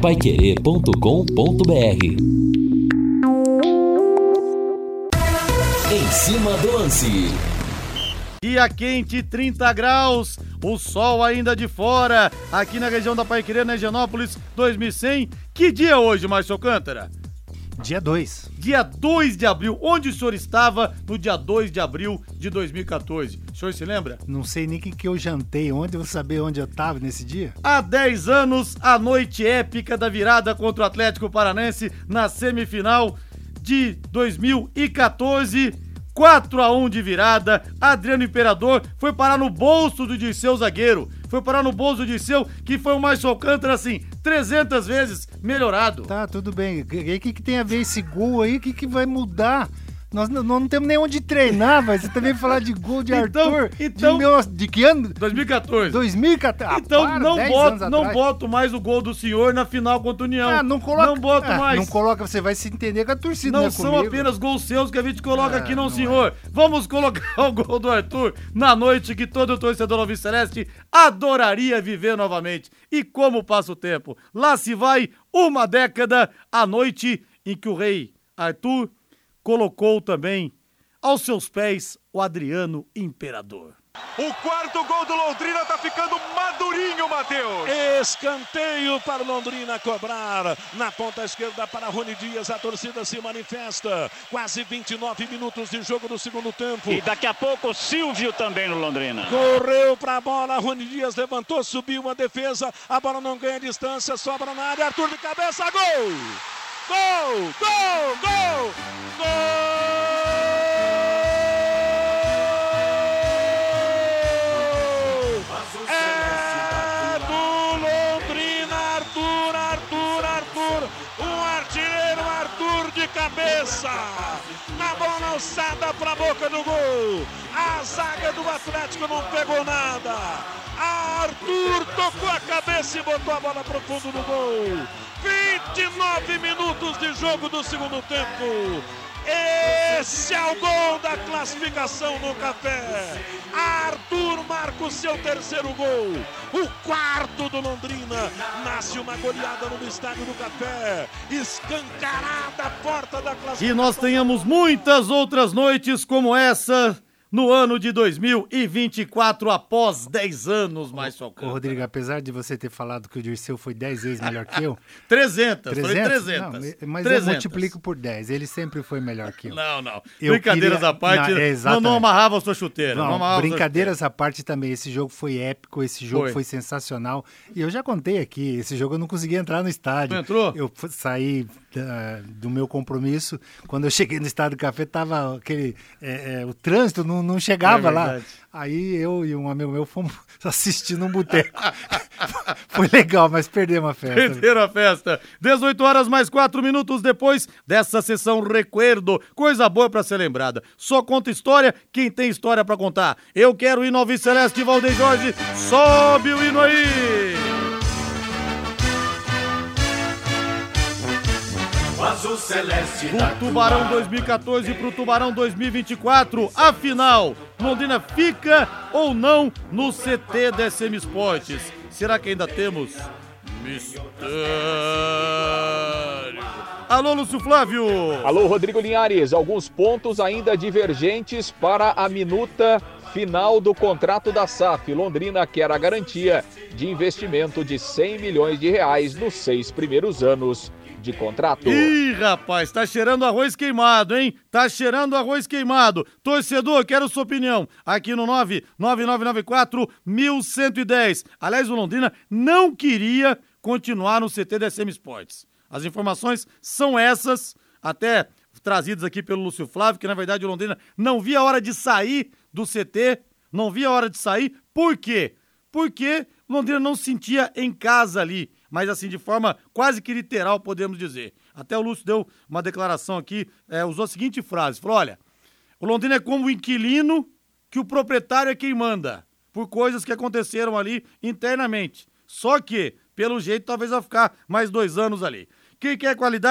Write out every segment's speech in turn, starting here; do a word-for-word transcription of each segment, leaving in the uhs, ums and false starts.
pai querer ponto com ponto b r. Em cima do lance. Dia quente, trinta graus, o sol ainda de fora, aqui na região da Paiquerê, na Higienópolis, dois mil e cem. Que dia é hoje, Márcio Alcântara? Dia dois. Dia dois de abril. Onde o senhor estava no dia dois de abril de dois mil e quatorze? O senhor se lembra? Não sei nem o que, que eu jantei. Onde eu vou saber onde eu estava nesse dia? Há dez anos, a noite épica da virada contra o Atlético Paranense na semifinal de dois mil e quatorze. quatro a um de virada, Adriano Imperador foi parar no bolso do Dirceu zagueiro, foi parar no bolso do Dirceu, que foi o Márcio Alcântara, assim, trezentas vezes melhorado. Tá, tudo bem. O que, que, que tem a ver esse gol aí? O que, que vai mudar? Nós não, não temos nem onde treinar, mas você também falar de gol de então, Arthur. Então, de, meu, de que ano? dois mil e quatorze. dois mil e quatorze. Então ah, para, não, boto, não atrás. boto mais o gol do senhor na final contra o União. Ah, não coloca. Não boto ah, mais. Não coloca, você vai se entender com a torcida, Não né, são comigo. apenas gols seus que a gente coloca ah, aqui, não, não senhor. É. Vamos colocar o gol do Arthur na noite que todo torcedor Alvis Celeste adoraria viver novamente. E como passa o tempo? Lá se vai uma década, a noite em que o rei Arthur colocou também aos seus pés o Adriano Imperador. O quarto gol do Londrina tá ficando madurinho, Matheus. Escanteio para o Londrina cobrar. Na ponta esquerda para Rony Dias, a torcida se manifesta. Quase vinte e nove minutos de jogo do segundo tempo. E daqui a pouco o Silvio também no Londrina. Correu para a bola, Rony Dias levantou, subiu a defesa. A bola não ganha distância, sobra na área. Arthur de cabeça, gol! Gol! Gol! Gol! Gol! Cabeça, na bola alçada para a boca do gol, a zaga do Atlético não pegou nada, Arthur tocou a cabeça e botou a bola pro fundo do gol. Vinte e nove minutos de jogo do segundo tempo. Esse é o gol da classificação no Café. Arthur marca o seu terceiro gol. O quarto do Londrina. Nasce uma goleada no estádio do Café. Escancarada a porta da classificação. E nós tenhamos muitas outras noites como essa no ano de dois mil e vinte e quatro, após dez anos, Márcio Alcântara. Ô, Rodrigo, apesar de você ter falado que o Dirceu foi dez vezes melhor que eu... trezentas, trezentas? Falei trezentas. Não, mas trezentas. Eu multiplico por dez, ele sempre foi melhor que eu. Não, não. Eu Brincadeiras queria... à parte, não, é não, não amarrava a sua chuteira. Não, não amarrava brincadeiras à parte também, esse jogo foi épico, esse jogo foi. foi sensacional. E eu já contei aqui, esse jogo eu não consegui entrar no estádio. Não entrou? Eu saí uh, do meu compromisso, quando eu cheguei no Estádio do Café, tava aquele... É, é, o trânsito não, não chegava é lá. Aí eu e um amigo meu fomos assistindo um boteco. Foi legal, mas perdemos a festa. Perderam a festa. dezoito horas mais quatro minutos depois dessa sessão Recuerdo. Coisa boa pra ser lembrada. Só conta história quem tem história pra contar. Eu quero ir no Alvis Celeste, Valdeir Jorge. Sobe o hino aí! Azul Celeste do Tubarão dois mil e quatorze pro Tubarão dois mil e vinte e quatro. Afinal, Londrina fica ou não no C T da S M Esportes? Será que ainda temos mistério? Alô, Lúcio Flávio. Alô, Rodrigo Linhares. Alguns pontos ainda divergentes para a minuta final do contrato da S A F. Londrina quer a garantia de investimento de cem milhões de reais nos seis primeiros anos de contrato. Ih, rapaz, tá cheirando arroz queimado, hein? Tá cheirando arroz queimado. Torcedor, quero sua opinião. Aqui no nove nove nove nove quatro um um um zero. Aliás, o Londrina não queria continuar no C T da S M Sports. As informações são essas, até trazidas aqui pelo Lúcio Flávio, que na verdade o Londrina não via a hora de sair do C T, não via a hora de sair. Por quê? Porque o Londrina não se sentia em casa ali, mas assim, de forma quase que literal, podemos dizer. Até o Lúcio deu uma declaração aqui, é, usou a seguinte frase, falou, olha, o Londrina é como o inquilino que o proprietário é quem manda, por coisas que aconteceram ali internamente. Só que, pelo jeito, talvez vai ficar mais dois anos ali. Quem quer qualidade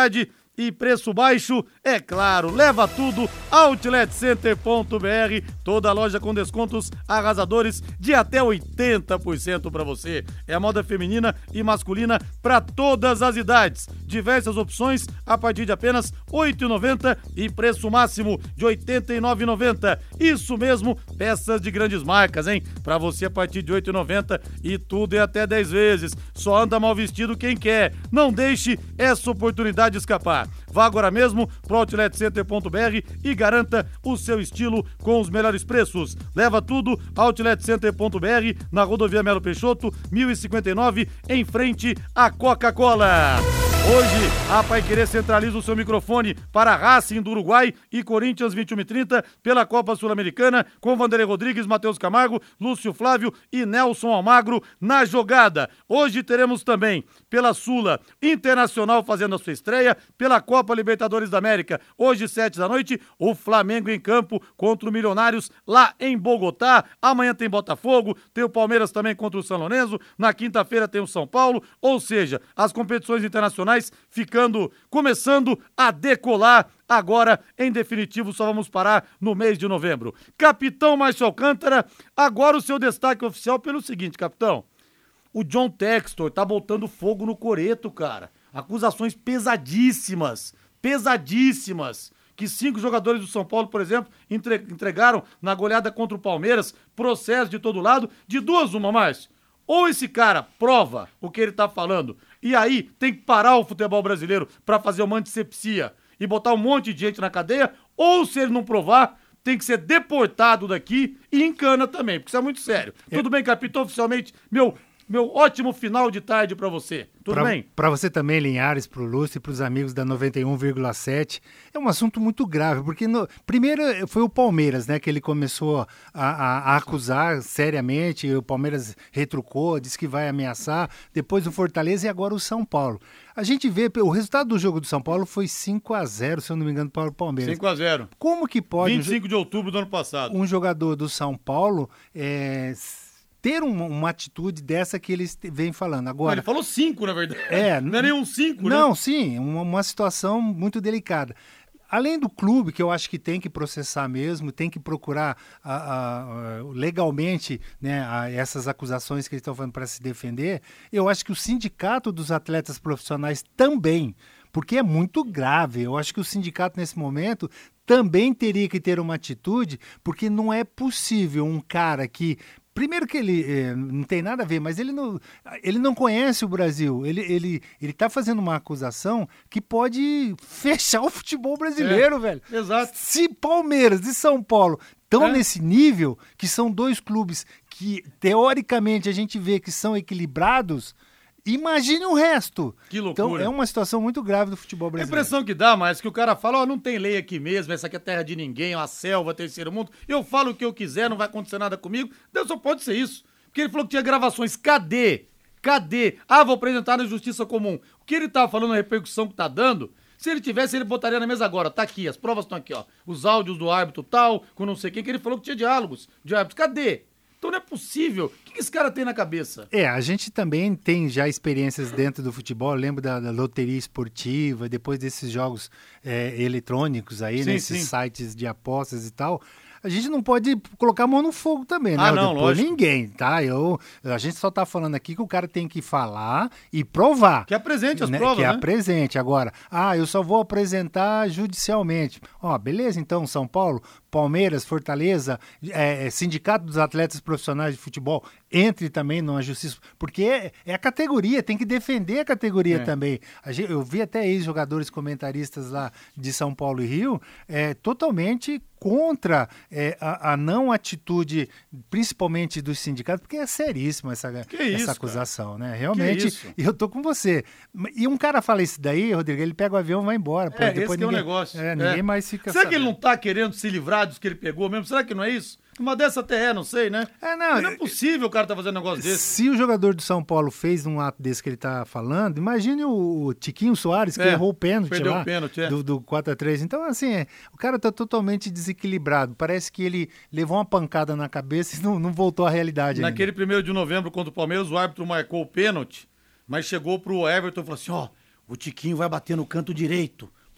e preço baixo, é claro, leva tudo, outlet center ponto b r, toda loja com descontos arrasadores de até oitenta por cento para você. É a moda feminina e masculina para todas as idades. Diversas opções a partir de apenas oito reais e noventa centavos e preço máximo de oitenta e nove reais e noventa centavos. Isso mesmo, peças de grandes marcas, hein? Para você a partir de oito reais e noventa centavos e tudo é até dez vezes. Só anda mal vestido quem quer. Não deixe essa oportunidade escapar. Vá agora mesmo para outlet center ponto b r e garanta o seu estilo com os melhores preços. Leva tudo, outlet center ponto b r, na rodovia Melo Peixoto, mil e cinquenta e nove, em frente à Coca-Cola. Hoje, a Paiquerê centraliza o seu microfone para Racing do Uruguai e Corinthians vinte e uma e trinta pela Copa Sul-Americana, com Vanderlei Rodrigues, Matheus Camargo, Lúcio Flávio e Nelson Almagro na jogada. Hoje teremos também, pela Sula, Internacional fazendo a sua estreia, pela Copa Libertadores da América, hoje, sete da noite, o Flamengo em campo contra o Milionários lá em Bogotá. Amanhã tem Botafogo, tem o Palmeiras também contra o São Lourenço, na quinta-feira tem o São Paulo, ou seja, as competições internacionais ficando, começando a decolar. Agora, em definitivo, só vamos parar no mês de novembro. Capitão Márcio Alcântara, agora o seu destaque oficial pelo seguinte, capitão. O John Textor tá botando fogo no coreto, cara. Acusações pesadíssimas, pesadíssimas. Que cinco jogadores do São Paulo, por exemplo, entre, entregaram na goleada contra o Palmeiras, processo de todo lado, de duas uma, Márcio. Ou esse cara prova o que ele tá falando, e aí tem que parar o futebol brasileiro pra fazer uma antisepsia e botar um monte de gente na cadeia, ou se ele não provar, tem que ser deportado daqui e encana também, porque isso é muito sério. É. Tudo bem, capitão, oficialmente, meu... Meu ótimo final de tarde pra você. Tudo pra, bem? Pra você também, Linhares, pro Lúcio e pros amigos da noventa e um vírgula sete. É um assunto muito grave, porque no, primeiro foi o Palmeiras, né, que ele começou a, a, a acusar seriamente, o Palmeiras retrucou, disse que vai ameaçar, depois o Fortaleza e agora o São Paulo. A gente vê, o resultado do jogo do São Paulo foi cinco a zero, se eu não me engano, para o Palmeiras. cinco a zero. Como que pode... vinte e cinco de outubro do ano passado. Um jogador do São Paulo... É, ter uma, uma atitude dessa que eles vêm falando. Agora, ele falou cinco, na verdade. É, não é nenhum cinco, não, né? Sim, uma, uma situação muito delicada. Além do clube, que eu acho que tem que processar mesmo, tem que procurar a, a, a, legalmente, né, a, essas acusações que eles estão fazendo para se defender, eu acho que o sindicato dos atletas profissionais também, porque é muito grave. Eu acho que o sindicato, nesse momento, também teria que ter uma atitude, porque não é possível um cara que... Primeiro que ele eh, não tem nada a ver, mas ele não, ele não conhece o Brasil. Ele está ele, ele tá fazendo uma acusação que pode fechar o futebol brasileiro, é, velho. Exato. Se Palmeiras e São Paulo estão é. nesse nível, que são dois clubes que, teoricamente, a gente vê que são equilibrados... Imagine o resto. Que loucura. Então é uma situação muito grave do futebol brasileiro. A impressão que dá, mas que o cara fala, ó, oh, não tem lei aqui mesmo, essa aqui é terra de ninguém, uma selva, terceiro mundo, eu falo o que eu quiser, não vai acontecer nada comigo. Deus, só pode ser isso. Porque ele falou que tinha gravações. Cadê? Cadê? Ah, vou apresentar na Justiça Comum. O que ele tava falando, a repercussão que tá dando, se ele tivesse, ele botaria na mesa agora. Tá aqui, as provas estão aqui, ó. Os áudios do árbitro tal, com não sei quem, que ele falou que tinha diálogos de árbitros. Cadê? Então não é possível. O que esse cara tem na cabeça? É, a gente também tem já experiências dentro do futebol. Eu lembro da, da loteria esportiva, depois desses jogos é, eletrônicos aí, sim, nesses sim. sites de apostas e tal. A gente não pode colocar a mão no fogo também, né? Ah, não, Por lógico. ninguém, tá? Eu, a gente só tá falando aqui que o cara tem que falar e provar. Que apresente as né? provas, Que né? apresente. Agora, ah, eu só vou apresentar judicialmente. Ó, beleza, então, São Paulo, Palmeiras, Fortaleza, é, Sindicato dos Atletas Profissionais de Futebol, entre também numa justiça, porque é, é a categoria, tem que defender a categoria é. também. A gente, eu vi até ex-jogadores comentaristas lá de São Paulo e Rio, é, totalmente contra é, a, a não atitude, principalmente dos sindicatos, porque é seríssima essa, isso, essa acusação, cara? Né? Realmente, e eu tô com você. E um cara fala isso daí, Rodrigo, ele pega o avião e vai embora. Pô, É, depois esse ninguém, que é o negócio. É, ninguém é. mais fica Será sabendo. que ele não tá querendo se livrar dos que ele pegou mesmo? Será que não é isso? Uma dessa até é, não sei, né? É, não, não é possível o cara tá fazendo um negócio desse. Se o jogador do São Paulo fez um ato desse que ele tá falando, imagine o Tiquinho Soares, que É, errou o pênalti perdeu lá, o pênalti, é. do, do quatro a três. Então, assim, é, o cara tá totalmente desequilibrado. Parece que ele levou uma pancada na cabeça e não, não voltou à realidade Naquele ainda. primeiro de novembro contra o Palmeiras, o árbitro marcou o pênalti, mas chegou pro Everton e falou assim, ó, oh, o Tiquinho vai bater no canto direito.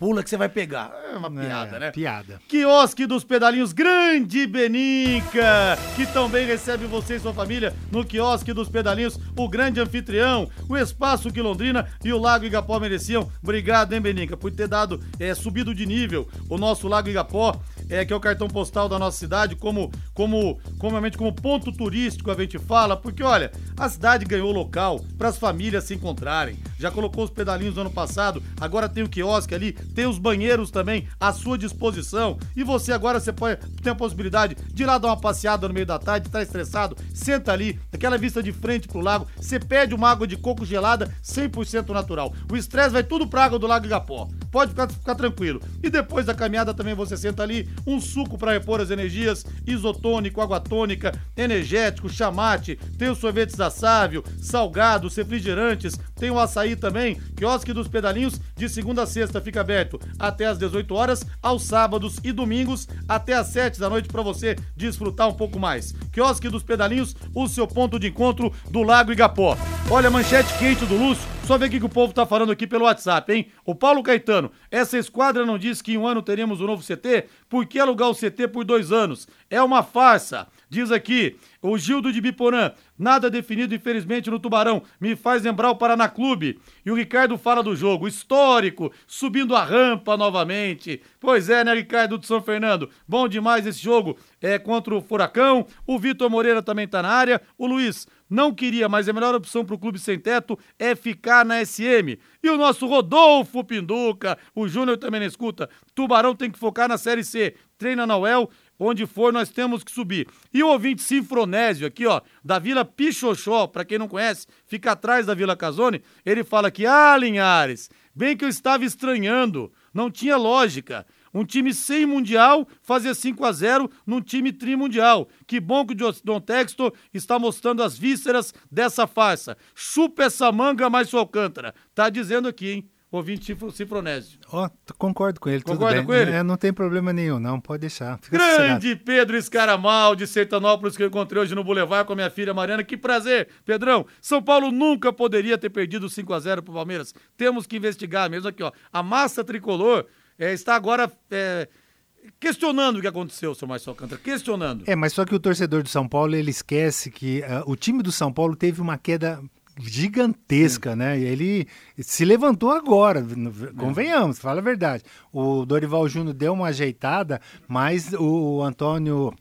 pula que você vai pegar. É uma piada, é, né? Piada. Quiosque dos Pedalinhos, Grande Benica, que também recebe você e sua família no Quiosque dos Pedalinhos, o grande anfitrião, o espaço que Londrina e o Lago Igapó mereciam. Obrigado, hein, Benica, por ter dado, é, subido de nível o nosso Lago Igapó, é, que é o cartão postal da nossa cidade, como, como, como, como ponto turístico, a gente fala, porque, olha, a cidade ganhou local para as famílias se encontrarem. Já colocou os pedalinhos no ano passado, agora tem o quiosque ali, tem os banheiros também à sua disposição. E você agora você pode, tem a possibilidade de ir lá dar uma passeada no meio da tarde, tá estressado, senta ali, aquela vista de frente pro lago, você pede uma água de coco gelada cem por cento natural. O estresse vai tudo pra água do Lago Igapó. Pode ficar, ficar tranquilo. E depois da caminhada também você senta ali, um suco para repor as energias, isotônico, água tônica, energético, chamate, tem os sorvetes da Sávio, salgados, refrigerantes, tem o açaí também. Quiosque dos Pedalinhos, de segunda a sexta fica aberto até às dezoito horas, aos sábados e domingos até às sete da noite para você desfrutar um pouco mais. Quiosque dos Pedalinhos, o seu ponto de encontro do Lago Igapó. Olha a manchete quente do Lúcio, só ver o que o povo tá falando aqui pelo WhatsApp, hein? O Paulo Caetano, essa esquadra não disse que em um ano teríamos um novo C T? Por que alugar o C T por dois anos? É uma farsa. Diz aqui, o Gildo de Biporã, nada definido infelizmente no Tubarão, me faz lembrar o Paraná Clube. E o Ricardo fala do jogo, histórico, subindo a rampa novamente. Pois é, né, Ricardo de São Fernando? Bom demais esse jogo, é contra o Furacão. O Vitor Moreira também tá na área. O Luiz, não queria, mas a melhor opção pro clube sem teto é ficar na S M. E o nosso Rodolfo Pinduca, o Júnior também na escuta, Tubarão tem que focar na Série C, treina na U E L, onde for nós temos que subir. E o ouvinte Sinfronésio aqui, ó, da Vila Pichoxó, pra quem não conhece, fica atrás da Vila Casone, ele fala que, ah, Linhares, bem que eu estava estranhando, não tinha lógica. Um time sem mundial fazer cinco a zero num time trimundial. Que bom que o Don Textor está mostrando as vísceras dessa farsa. Chupa essa manga, mais sua Alcântara. Tá dizendo aqui, hein? Ouvinte Cifronésio. Ó, oh, concordo com ele, Concorda tudo bem. com ele? É, não tem problema nenhum, não, pode deixar. Fica Grande sossegado. Pedro Escaramal, de Sertanópolis, que eu encontrei hoje no Boulevard com a minha filha Mariana. Que prazer, Pedrão. São Paulo nunca poderia ter perdido cinco a zero pro Palmeiras. Temos que investigar mesmo aqui, ó. A massa tricolor é, está agora é, questionando o que aconteceu, seu Márcio Alcântara. Questionando. É, mas só que o torcedor do São Paulo, ele esquece que uh, o time do São Paulo teve uma queda gigantesca, Sim. né? E ele se levantou agora, convenhamos, fala a verdade. O Dorival Júnior deu uma ajeitada, mas o Antônio,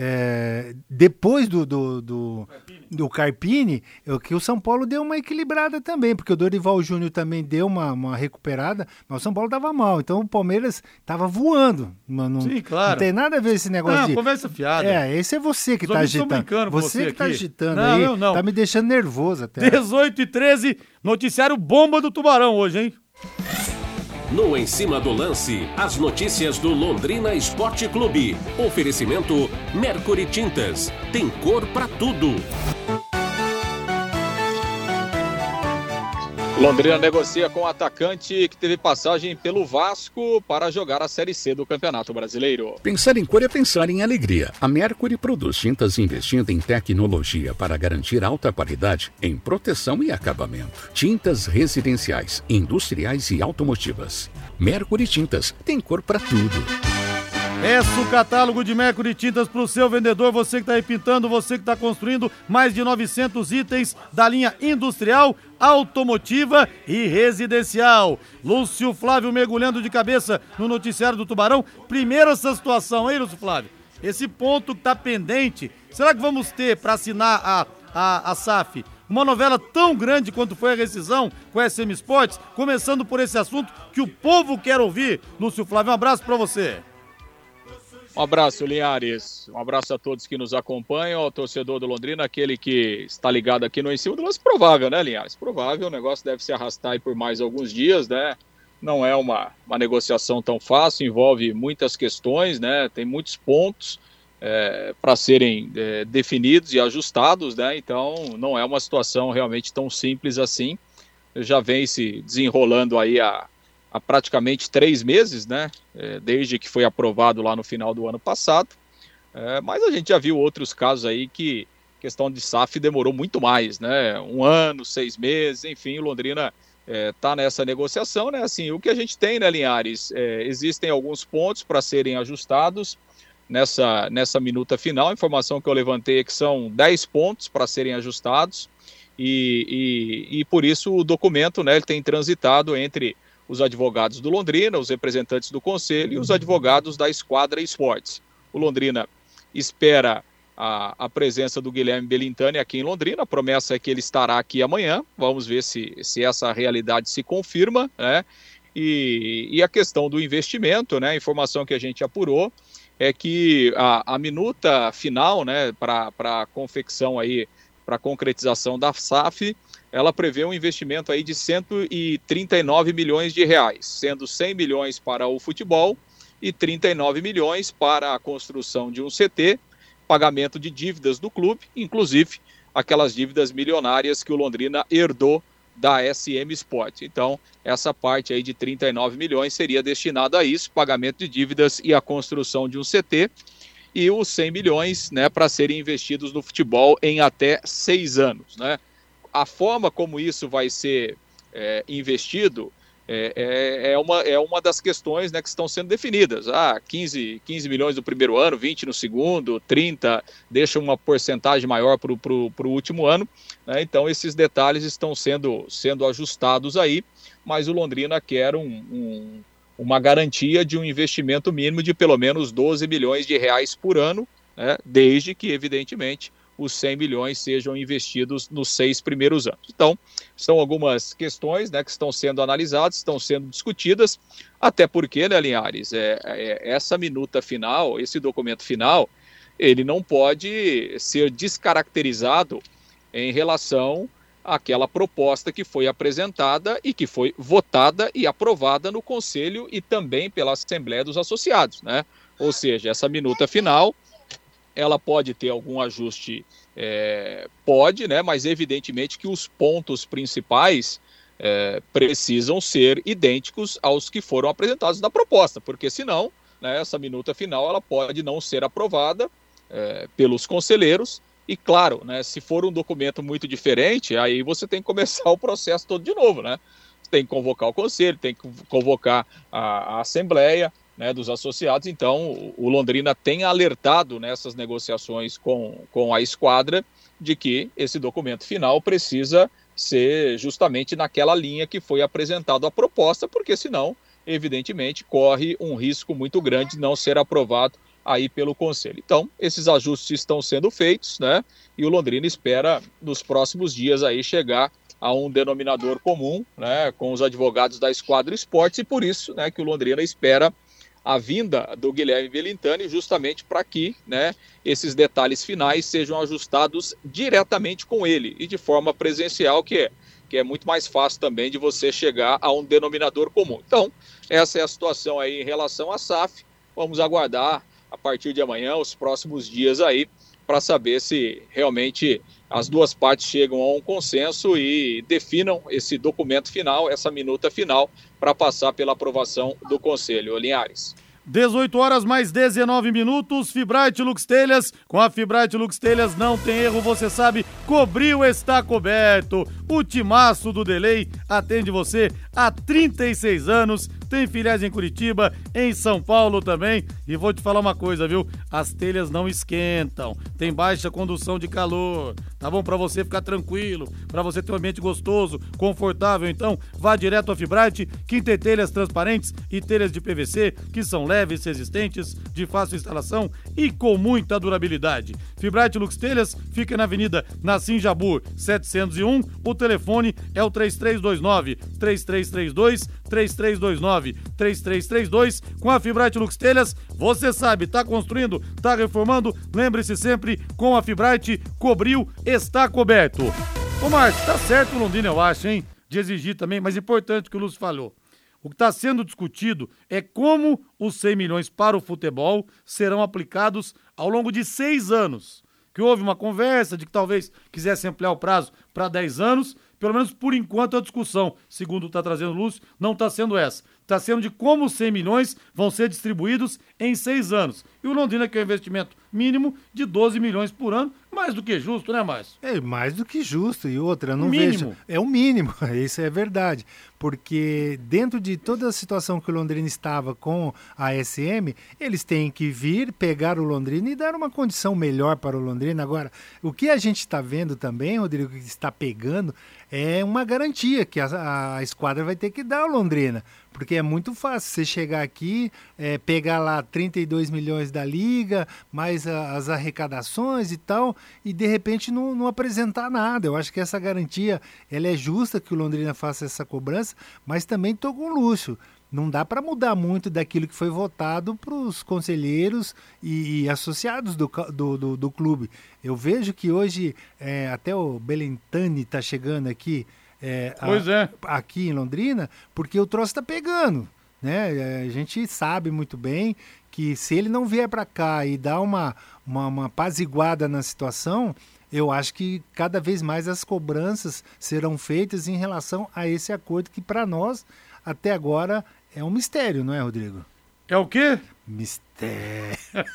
é, depois do, do, do, do Carpini, é, que o São Paulo deu uma equilibrada também, porque o Dorival Júnior também deu uma, uma recuperada, mas o São Paulo estava mal, então o Palmeiras estava voando. Não, Sim, claro. Não tem nada a ver esse negócio não, de... conversa fiada. É, esse é você que está agitando. Você, você que está agitando não, aí, não, não. tá me deixando nervoso até. dezoito e treze, noticiário bomba do Tubarão hoje, hein? No Em Cima do Lance, as notícias do Londrina Esporte Clube. Oferecimento Mercury Tintas. Tem cor pra tudo. Londrina negocia com o atacante que teve passagem pelo Vasco para jogar a Série C do Campeonato Brasileiro. Pensar em cor é pensar em alegria. A Mercury produz tintas investindo em tecnologia para garantir alta qualidade em proteção e acabamento. Tintas residenciais, industriais e automotivas. Mercury Tintas tem cor para tudo. Peça o catálogo de Mercury Tintas para o seu vendedor, você que está aí pintando, você que está construindo mais de novecentos itens da linha industrial, automotiva e residencial. Lúcio Flávio mergulhando de cabeça no noticiário do Tubarão. Primeiro essa situação, hein, Lúcio Flávio? Esse ponto que está pendente, será que vamos ter para assinar a, a, a S A F uma novela tão grande quanto foi a rescisão com a S M Sports? Começando por esse assunto que o povo quer ouvir. Lúcio Flávio, um abraço para você. Um abraço, Linhares. Um abraço a todos que nos acompanham, ao torcedor do Londrina, aquele que está ligado aqui no Em Cima do Lance. Provável, né, Linhares? Provável, o negócio deve se arrastar aí por mais alguns dias, né? Não é uma, uma negociação tão fácil, envolve muitas questões, né? Tem muitos pontos é, para serem é, definidos e ajustados, né? Então, não é uma situação realmente tão simples assim. Já vem se desenrolando aí a há praticamente três meses, né, é, desde que foi aprovado lá no final do ano passado, é, mas a gente já viu outros casos aí que questão de S A F demorou muito mais, né, um ano, seis meses, enfim, o Londrina está é, nessa negociação, né? Assim, o que a gente tem, né, Linhares? É, existem alguns pontos para serem ajustados nessa, nessa minuta final. A informação que eu levantei é que são dez pontos para serem ajustados e, e, e por isso o documento, né, ele tem transitado entre os advogados do Londrina, os representantes do Conselho e os advogados da Esquadra Esportes. O Londrina espera a, a presença do Guilherme Belintani aqui em Londrina, a promessa é que ele estará aqui amanhã, vamos ver se, se essa realidade se confirma, né? E, e a questão do investimento, né? A informação que a gente apurou é que a, a minuta final, né, para a confecção aí, para a concretização da S A F, ela prevê um investimento aí de cento e trinta e nove milhões de reais, sendo cem milhões para o futebol e trinta e nove milhões para a construção de um C T, pagamento de dívidas do clube, inclusive aquelas dívidas milionárias que o Londrina herdou da S M Sport. Então, essa parte aí de trinta e nove milhões seria destinada a isso, pagamento de dívidas e a construção de um C T, e os cem milhões, né, para serem investidos no futebol em até seis anos, né? A forma como isso vai ser é, investido é, é, é, uma, é uma das questões, né, que estão sendo definidas. Ah, quinze, quinze milhões no primeiro ano, vinte no segundo, trinta, deixa uma porcentagem maior para o último ano, né? Então esses detalhes estão sendo, sendo ajustados aí, mas o Londrina quer um, um, uma garantia de um investimento mínimo de pelo menos doze milhões de reais por ano, né, desde que, evidentemente, os cem milhões sejam investidos nos seis primeiros anos. Então, são algumas questões, né, que estão sendo analisadas, estão sendo discutidas, até porque, né, Linhares, é, é, essa minuta final, esse documento final, ele não pode ser descaracterizado em relação àquela proposta que foi apresentada e que foi votada e aprovada no Conselho e também pela Assembleia dos Associados, né? Ou seja, essa minuta final, ela pode ter algum ajuste, é, pode, né, mas evidentemente que os pontos principais é, precisam ser idênticos aos que foram apresentados na proposta, porque senão, né, essa minuta final ela pode não ser aprovada é, pelos conselheiros e, claro, né, se for um documento muito diferente, aí você tem que começar o processo todo de novo, né? Tem que convocar o conselho, tem que convocar a, a Assembleia, né, dos associados. Então o Londrina tem alertado nessas negociações com, com a Esquadra de que esse documento final precisa ser justamente naquela linha que foi apresentado a proposta, porque senão, evidentemente, corre um risco muito grande de não ser aprovado aí pelo Conselho. Então, esses ajustes estão sendo feitos, né, e o Londrina espera nos próximos dias aí chegar a um denominador comum, né, com os advogados da Esquadra Esportes, e por isso, né, que o Londrina espera a vinda do Guilherme Belintani justamente para que, né, esses detalhes finais sejam ajustados diretamente com ele e de forma presencial, que é, que é muito mais fácil também de você chegar a um denominador comum. Então, essa é a situação aí em relação à S A F. Vamos aguardar a partir de amanhã, os próximos dias aí, para saber se realmente as duas partes chegam a um consenso e definam esse documento final, essa minuta final, para passar pela aprovação do Conselho. Linhares. dezoito horas mais dezenove minutos, Fibrate Lux Telhas. Com a Fibrate Lux Telhas não tem erro, você sabe, cobriu, está coberto. O timaço do Delay atende você há trinta e seis anos, tem filiais em Curitiba, em São Paulo também. E vou te falar uma coisa, viu? As telhas não esquentam, tem baixa condução de calor, tá bom? Pra você ficar tranquilo, pra você ter um ambiente gostoso, confortável. Então, vá direto à Fibrate, que tem telhas transparentes e telhas de P V C, que são leves, resistentes, de fácil instalação e com muita durabilidade. Fibrate Lux Telhas fica na Avenida Nassim Jabur, setecentos e um. O telefone é o três três dois nove, três três três dois, três três dois nove, três três três dois. Com a Fibrate Lux Telhas, você sabe, tá construindo, tá reformando, lembre-se sempre, com a Fibrate, cobriu, está coberto. Ô Márcio, tá certo o Londrina, eu acho, hein? De exigir também, mas importante o que o Lúcio falou. O que está sendo discutido é como os cem milhões para o futebol serão aplicados ao longo de seis anos. Que houve uma conversa de que talvez quisesse ampliar o prazo para dez anos, pelo menos por enquanto a discussão, segundo está trazendo o Lúcio, não está sendo essa. Está sendo de como os cem milhões vão ser distribuídos em seis anos. E o Londrina quer um investimento mínimo de doze milhões por ano, Mais do que justo, né, Márcio? É mais do que justo. E outra, eu não mínimo. vejo. É o mínimo, isso é verdade. Porque dentro de toda a situação que o Londrina estava com a A S M, eles têm que vir, pegar o Londrina e dar uma condição melhor para o Londrina. Agora, o que a gente está vendo também, Rodrigo, que está pegando, é uma garantia que a, a esquadra vai ter que dar ao Londrina. Porque é muito fácil você chegar aqui, é, pegar lá trinta e dois milhões da Liga, mais a, as arrecadações e tal, e de repente não, não apresentar nada. Eu acho que essa garantia ela é justa que o Londrina faça essa cobrança, mas também estou com luxo. Não dá para mudar muito daquilo que foi votado para os conselheiros e, e associados do, do, do, do clube. Eu vejo que hoje, é, até o Belentani está chegando aqui, é, pois a, é. aqui em Londrina, porque o troço está pegando. Né? A gente sabe muito bem que se ele não vier para cá e dar uma, uma, uma apaziguada na situação, eu acho que cada vez mais as cobranças serão feitas em relação a esse acordo que para nós, até agora, é um mistério, não é, Rodrigo? É o quê? Mistério.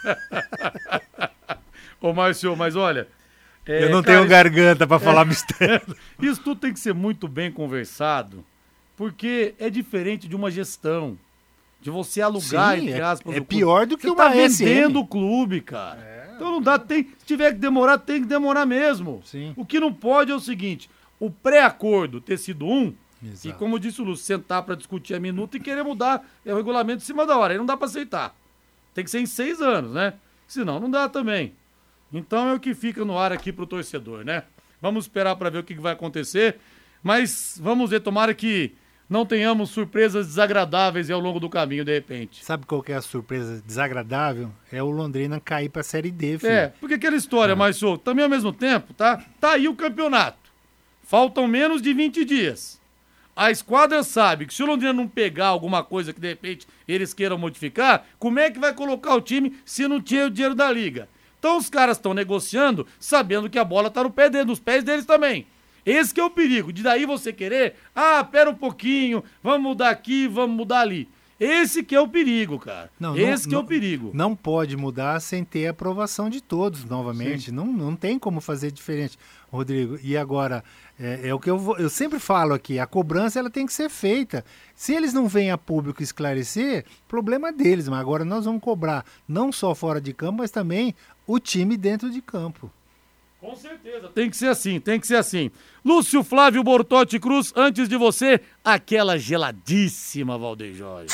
Ô, Márcio, mas olha... É, eu não cara, tenho garganta para é, falar mistério. Isso tudo tem que ser muito bem conversado, porque é diferente de uma gestão, de você alugar, Sim, entre aspas, é, é o pior do que você uma tá A S M. vendendo o clube, cara. É. Então não dá, tem, se tiver que demorar, tem que demorar mesmo. Sim. O que não pode é o seguinte, o pré-acordo ter sido um, exato. E como disse o Lúcio, sentar para discutir a minuta e querer mudar o regulamento em cima da hora, aí não dá para aceitar. Tem que ser em seis anos, né? Senão não dá também. Então é o que fica no ar aqui pro torcedor, né? Vamos esperar para ver o que vai acontecer, mas vamos ver, tomara que não tenhamos surpresas desagradáveis ao longo do caminho, de repente. Sabe qual que é a surpresa desagradável? É o Londrina cair pra Série D, filho. É, porque aquela história, ah. mas só, também ao mesmo tempo, tá? Tá aí o campeonato. Faltam menos de vinte dias. A esquadra sabe que se o Londrina não pegar alguma coisa que de repente eles queiram modificar, como é que vai colocar o time se não tinha o dinheiro da Liga? Então os caras estão negociando sabendo que a bola tá no pé deles, nos pés deles também. Esse que é o perigo, de daí você querer, ah, pera um pouquinho, vamos mudar aqui, vamos mudar ali. Esse que é o perigo, cara. Não, Esse não, que é o perigo. Não pode mudar sem ter a aprovação de todos novamente. Não, não tem como fazer diferente, Rodrigo. E agora, é, é o que eu, vou, eu sempre falo aqui, a cobrança ela tem que ser feita. Se eles não vêm a público esclarecer, problema deles. Mas agora nós vamos cobrar não só fora de campo, mas também o time dentro de campo. Com certeza, tem que ser assim, tem que ser assim. Lúcio Flávio Bortotti Cruz, antes de você, aquela geladíssima Valdeir Jorge.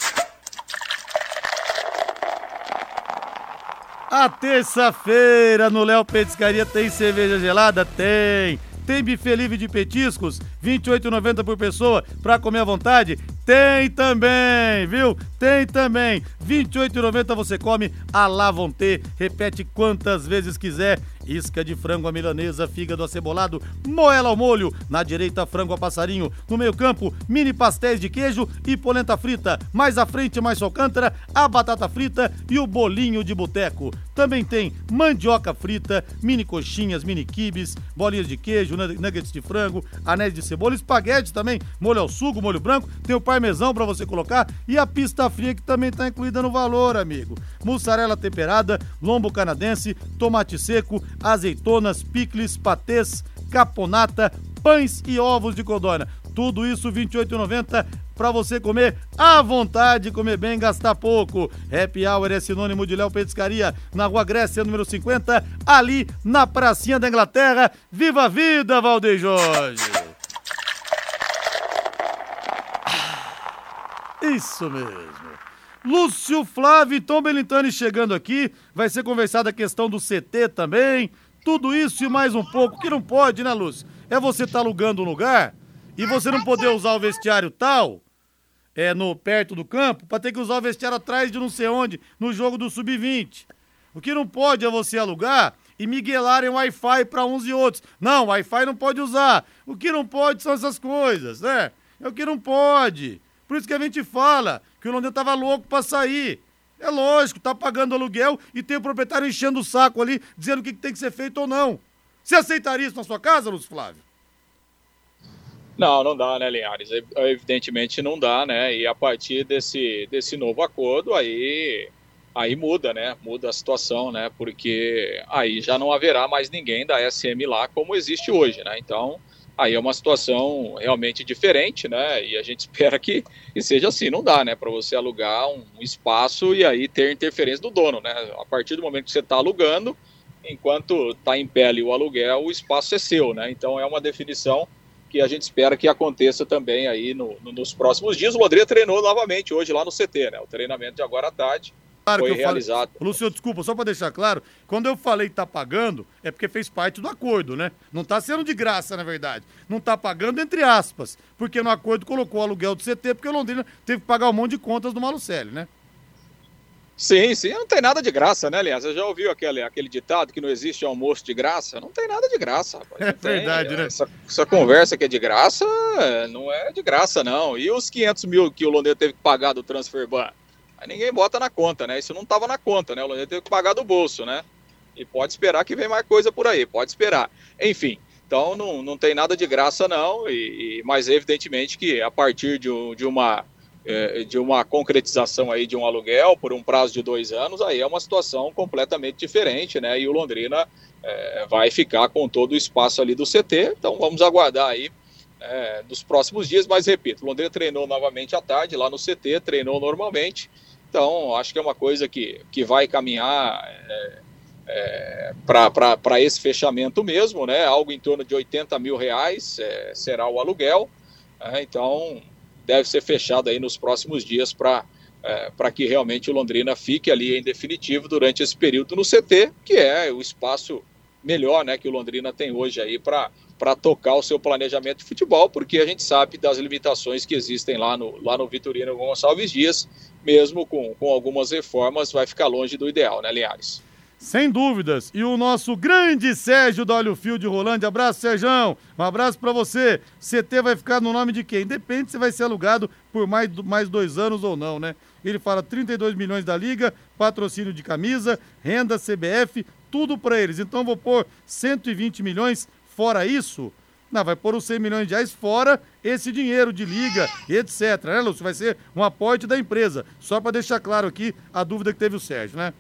A terça-feira no Léo Petiscaria tem cerveja gelada? Tem. Tem buffet livre de petiscos, vinte e oito reais e noventa centavos por pessoa, pra comer à vontade? Tem também, viu? Tem também. vinte e oito reais e noventa centavos você come a La Vonté. Repete quantas vezes quiser. Isca de frango à milanesa, fígado acebolado, moela ao molho. Na direita, frango a passarinho. No meio campo, mini pastéis de queijo e polenta frita. Mais à frente, mais alcântara, a batata frita e o bolinho de boteco. Também tem mandioca frita, mini coxinhas, mini quibes, bolinhas de queijo, nuggets de frango, anéis de cebola, espaguete também, molho ao sugo, molho branco, tem o parmesão pra você colocar e a pista fria que também tá incluída no valor, amigo. Mussarela temperada, lombo canadense, tomate seco, azeitonas, picles, patês, caponata, pães e ovos de codorna. Tudo isso vinte e oito reais e noventa centavos pra você comer à vontade, comer bem, gastar pouco. Happy Hour é sinônimo de Léo Petiscaria, na Rua Grécia, número cinquenta, ali na pracinha da Inglaterra. Viva a vida, Valdeir Jorge! Isso mesmo. Lúcio Flávio e Tom Belintani chegando aqui. Vai ser conversada a questão do C T também. Tudo isso e mais um pouco, que não pode, né, Lúcio? É você tá alugando um lugar e você não poder usar o vestiário tal, é, no, perto do campo, pra ter que usar o vestiário atrás de não sei onde, no jogo do sub vinte. O que não pode é você alugar e miguelarem Wi-Fi pra uns e outros. Não, Wi-Fi não pode usar. O que não pode são essas coisas, né? É o que não pode. Por isso que a gente fala que o Londrina tava louco pra sair. É lógico, tá pagando aluguel e tem o proprietário enchendo o saco ali, dizendo o que tem que ser feito ou não. Você aceitaria isso na sua casa, Lúcio Flávio? Não, não dá, né, Linhares? Evidentemente não dá, né? E a partir desse, desse novo acordo, aí aí muda, né? Muda a situação, né? Porque aí já não haverá mais ninguém da S M lá como existe hoje, né? Então, aí é uma situação realmente diferente, né? E a gente espera que, que seja assim. Não dá, né? Para você alugar um, um espaço e aí ter interferência do dono, né? A partir do momento que você está alugando, enquanto está em pé ali o aluguel, o espaço é seu, né? Então é uma definição que a gente espera que aconteça também aí no, no, nos próximos dias. O Londrina treinou novamente hoje lá no C T, né? O treinamento de agora à tarde claro foi que eu realizado. Falei... Lúcio, desculpa, só para deixar claro, quando eu falei que tá pagando, é porque fez parte do acordo, né? Não tá sendo de graça, na verdade. Não tá pagando entre aspas, porque no acordo colocou o aluguel do C T, porque o Londrina teve que pagar um monte de contas do Malucelli, né? Sim, sim, não tem nada de graça, né, aliás? Você já ouviu aquele, aquele ditado que não existe almoço de graça? Não tem nada de graça, rapaz. É verdade, tem, né? Essa, essa conversa que é de graça, não é de graça, não. E os quinhentos mil que o Londrina teve que pagar do transfer ban? Aí ninguém bota na conta, né? Isso não estava na conta, né? O Londrina teve que pagar do bolso, né? E pode esperar que vem mais coisa por aí, pode esperar. Enfim, então não, não tem nada de graça, não. E, e, mas evidentemente que a partir de, de uma... de uma concretização aí de um aluguel por um prazo de dois anos, aí é uma situação completamente diferente, né? E o Londrina é, vai ficar com todo o espaço ali do C T, então vamos aguardar aí é, dos próximos dias, mas repito, o Londrina treinou novamente à tarde lá no C T, treinou normalmente, então acho que é uma coisa que, que vai caminhar é, é, para esse fechamento mesmo, né? Algo em torno de oitenta mil reais é, será o aluguel, é, então deve ser fechado aí nos próximos dias para é, para que realmente o Londrina fique ali em definitivo durante esse período no C T, que é o espaço melhor, né, que o Londrina tem hoje aí para para tocar o seu planejamento de futebol, porque a gente sabe das limitações que existem lá no, lá no Vitorino Gonçalves Dias, mesmo com, com algumas reformas, vai ficar longe do ideal, né, Linhares? Sem dúvidas. E o nosso grande Sérgio da Olho Fio de Rolândia. Abraço, Sérgio. Um abraço pra você. C T vai ficar no nome de quem? Depende se vai ser alugado por mais, mais dois anos ou não, né? Ele fala trinta e dois milhões da Liga, patrocínio de camisa, renda C B F, tudo pra eles. Então vou pôr cento e vinte milhões fora isso. Não, vai pôr os cem milhões de reais fora esse dinheiro de Liga, etcétera. Né, Lúcio? Vai ser um aporte da empresa. Só pra deixar claro aqui a dúvida que teve o Sérgio, né?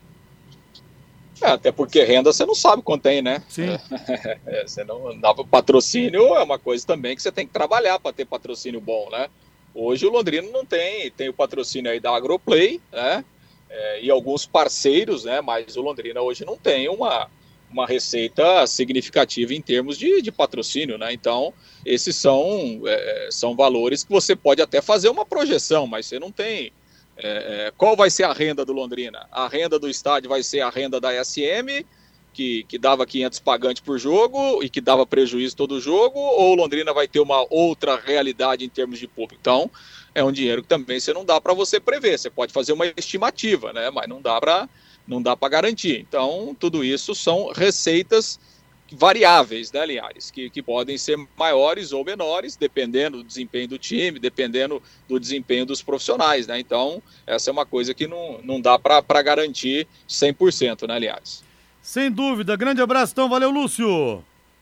É, até porque renda você não sabe quanto tem, né? Sim. É, você não dá patrocínio, é uma coisa também que você tem que trabalhar para ter patrocínio bom, né? Hoje o Londrina não tem, tem o patrocínio aí da Agroplay, né? É, e alguns parceiros, né? Mas o Londrina hoje não tem uma, uma receita significativa em termos de, de patrocínio, né? Então, esses são, é, são valores que você pode até fazer uma projeção, mas você não tem... É, qual vai ser a renda do Londrina? A renda do estádio vai ser a renda da S M, que, que dava quinhentos pagantes por jogo e que dava prejuízo todo jogo, ou o Londrina vai ter uma outra realidade em termos de público? Então, é um dinheiro que também você não dá para você prever. Você pode fazer uma estimativa, né? Mas não dá para não dá para garantir. Então, tudo isso são receitas variáveis, né, Linhares, que, que podem ser maiores ou menores, dependendo do desempenho do time, dependendo do desempenho dos profissionais, né? Então, essa é uma coisa que não, não dá para garantir cem por cento, né, Linhares? Sem dúvida. Grande abraço, então. Valeu, Lúcio.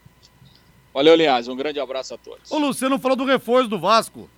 Valeu, Linhares. Um grande abraço a todos. Ô, Lúcio, você não falou do reforço do Vasco.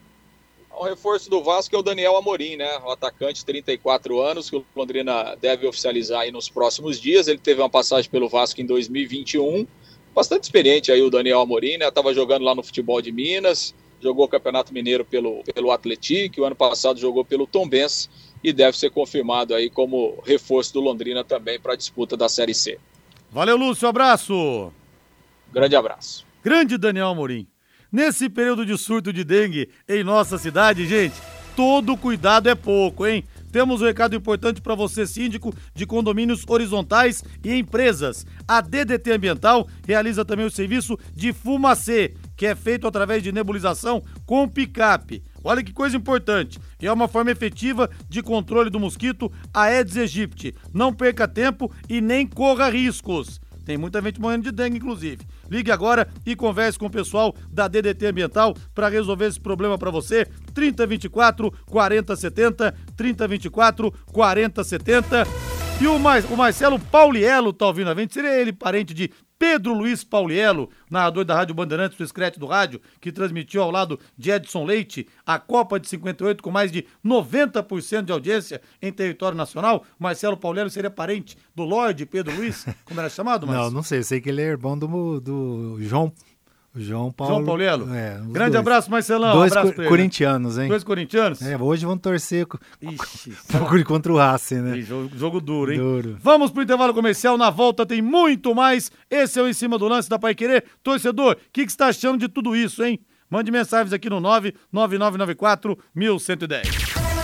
O reforço do Vasco é o Daniel Amorim, né? O atacante, trinta e quatro anos, que o Londrina deve oficializar aí nos próximos dias. Ele teve uma passagem pelo Vasco em dois mil e vinte e um. Bastante experiente aí o Daniel Amorim, né? Tava jogando lá no futebol de Minas, jogou o Campeonato Mineiro pelo, pelo Atlético, o ano passado jogou pelo Tombense e deve ser confirmado aí como reforço do Londrina também para a disputa da Série C. Valeu, Lúcio. Abraço. Grande abraço. Grande Daniel Amorim. Nesse período de surto de dengue em nossa cidade, gente, todo cuidado é pouco, hein? Temos um recado importante para você, síndico de condomínios horizontais e empresas. A D D T Ambiental realiza também o serviço de fumacê, que é feito através de nebulização com picape. Olha que coisa importante. É uma forma efetiva de controle do mosquito Aedes aegypti. Não perca tempo e nem corra riscos. Tem muita gente morrendo de dengue, inclusive. Ligue agora e converse com o pessoal da D D T Ambiental para resolver esse problema para você. trinta, vinte e quatro, quarenta, setenta, trinta, vinte e quatro, quarenta, setenta. E o, Mar... o Marcelo Pauliello tá ouvindo a gente. Seria ele parente de Pedro Luiz Pauliello, narrador da Rádio Bandeirantes do Screte do Rádio, que transmitiu ao lado de Edson Leite a Copa de cinquenta e oito com mais de noventa por cento de audiência em território nacional. Marcelo Pauliello seria parente do Lorde Pedro Luiz, como era chamado, Marcelo? Não, não sei, eu sei que ele é irmão do, do João João Paulo. João Pauliello. É, Grande dois. abraço, Marcelão. Dois um abraço co- corintianos, hein? Dois corintianos? É, hoje vão torcer co- Ixi, contra o Racing, né? E jogo, jogo duro, hein? Duro. Vamos pro intervalo comercial, na volta tem muito mais. Esse é o Em Cima do Lance da Paiquerê. Torcedor, o que, que você tá achando de tudo isso, hein? Mande mensagens aqui no nove nove nove nove quatro um zero um zero.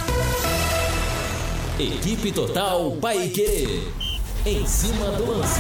Equipe Total Paiquerê. Em Cima do Lance.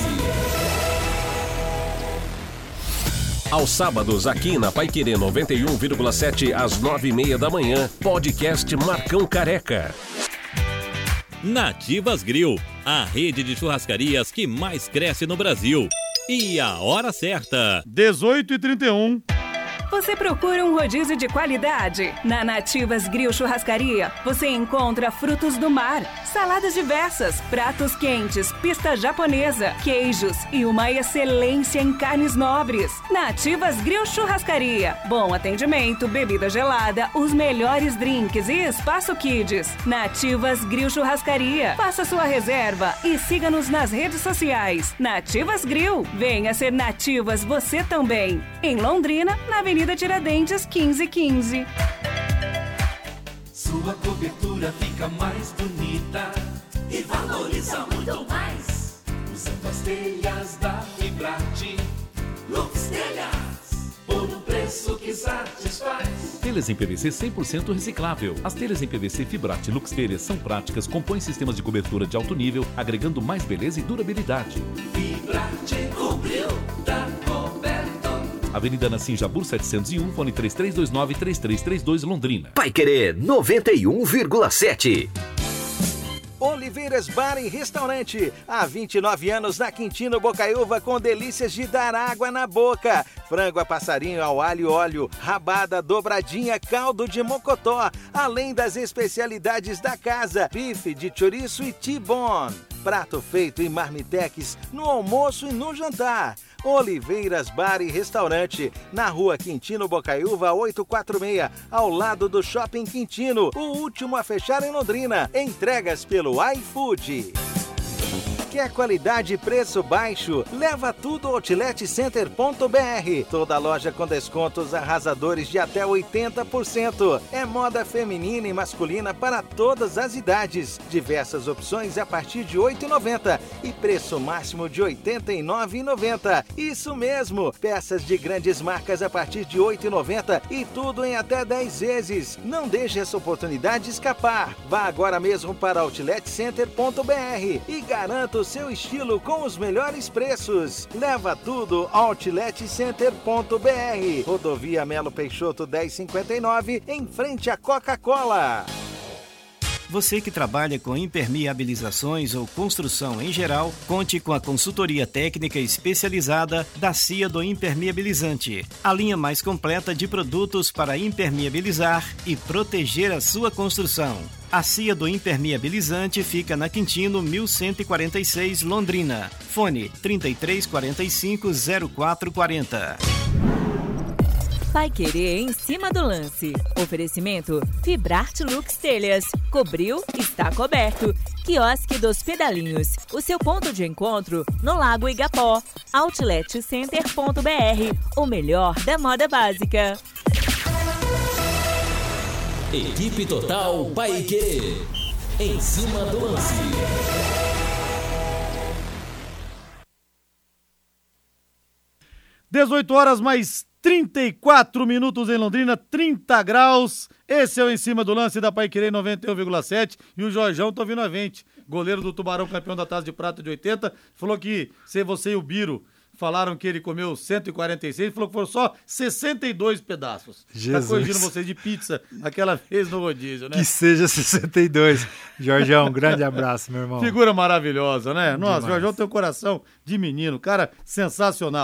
Aos sábados, aqui na Paiquerê noventa e um vírgula sete, às nove e meia da manhã, podcast Marcão Careca. Nativas Grill, a rede de churrascarias que mais cresce no Brasil. E a hora certa. dezoito e trinta e um. Você procura um rodízio de qualidade? Na Nativas Grill Churrascaria, você encontra frutos do mar, saladas diversas, pratos quentes, pista japonesa, queijos e uma excelência em carnes nobres. Nativas Grill Churrascaria. Bom atendimento, bebida gelada, os melhores drinks e espaço kids. Nativas Grill Churrascaria. Faça sua reserva e siga-nos nas redes sociais. Nativas Grill. Venha ser Nativas você também. Em Londrina, na Avenida Tiradentes, quinze quinze. Sua cobertura fica mais bonita e valoriza muito mais. Usando as telhas da Fibrate, Lux Telhas, por um preço que satisfaz. Telhas em P V C cem por cento reciclável. As telhas em P V C Fibrate Lux Telhas são práticas, compõem sistemas de cobertura de alto nível, agregando mais beleza e durabilidade. Fibrate cobriu, tá coberto. Avenida Nassim Jabur setecentos e um, fone três três dois nove, três três três dois, Londrina. Paiquerê noventa e um vírgula sete. Oliveiras Bar e Restaurante. Há vinte e nove anos na Quintino Bocaiúva, com delícias de dar água na boca. Frango a passarinho ao alho e óleo, rabada, dobradinha, caldo de mocotó, além das especialidades da casa, bife de chouriço e T-bone. Prato feito em marmitex no almoço e no jantar. Oliveiras Bar e Restaurante, na rua Quintino Bocaiúva oitocentos e quarenta e seis, ao lado do Shopping Quintino, o último a fechar em Londrina. Entregas pelo iFood. Quer qualidade e preço baixo? Leva tudo ao outlet center ponto b r. Toda loja com descontos arrasadores de até oitenta por cento. É moda feminina e masculina para todas as idades. Diversas opções a partir de oito reais e noventa centavos e preço máximo de oitenta e nove reais e noventa centavos. Isso mesmo! Peças de grandes marcas a partir de oito reais e noventa centavos e tudo em até dez vezes. Não deixe essa oportunidade escapar. Vá agora mesmo para outlet center ponto b r e garanta o seu estilo com os melhores preços. Leva tudo ao outlet center ponto b r. Rodovia Melo Peixoto dez cinquenta e nove, em frente à Coca-Cola. Você que trabalha com impermeabilizações ou construção em geral, conte com a consultoria técnica especializada da C I A do Impermeabilizante, a linha mais completa de produtos para impermeabilizar e proteger a sua construção. A C I A do Impermeabilizante fica na Quintino mil cento e quarenta e seis, Londrina. Fone trinta e três quarenta e cinco, zero quatro quarenta. Paiquerê em Cima do Lance. Oferecimento Fibrate Lux Telhas. Cobriu, está coberto. Quiosque dos Pedalinhos. O seu ponto de encontro no Lago Igapó. outlet center ponto b r. O melhor da moda básica. Equipe Total Paiquerê. Em Cima do Lance. dezoito horas mais trinta e quatro minutos em Londrina, trinta graus. Esse é o Em Cima do Lance da Paiquerê noventa e um vírgula sete. E o Jorjão tá vindo a vinte. Goleiro do Tubarão, campeão da Taça de Prata de oitenta. Falou que se você e o Biro falaram que ele comeu cento e quarenta e seis, ele falou que foram só sessenta e dois pedaços. Jesus. Tá corrigindo vocês de pizza aquela vez no rodízio, né? Que seja sessenta e dois. Jorjão, um grande abraço, meu irmão. Figura maravilhosa, né? Nossa, Demais. o Jorjão tem um coração de menino, cara sensacional.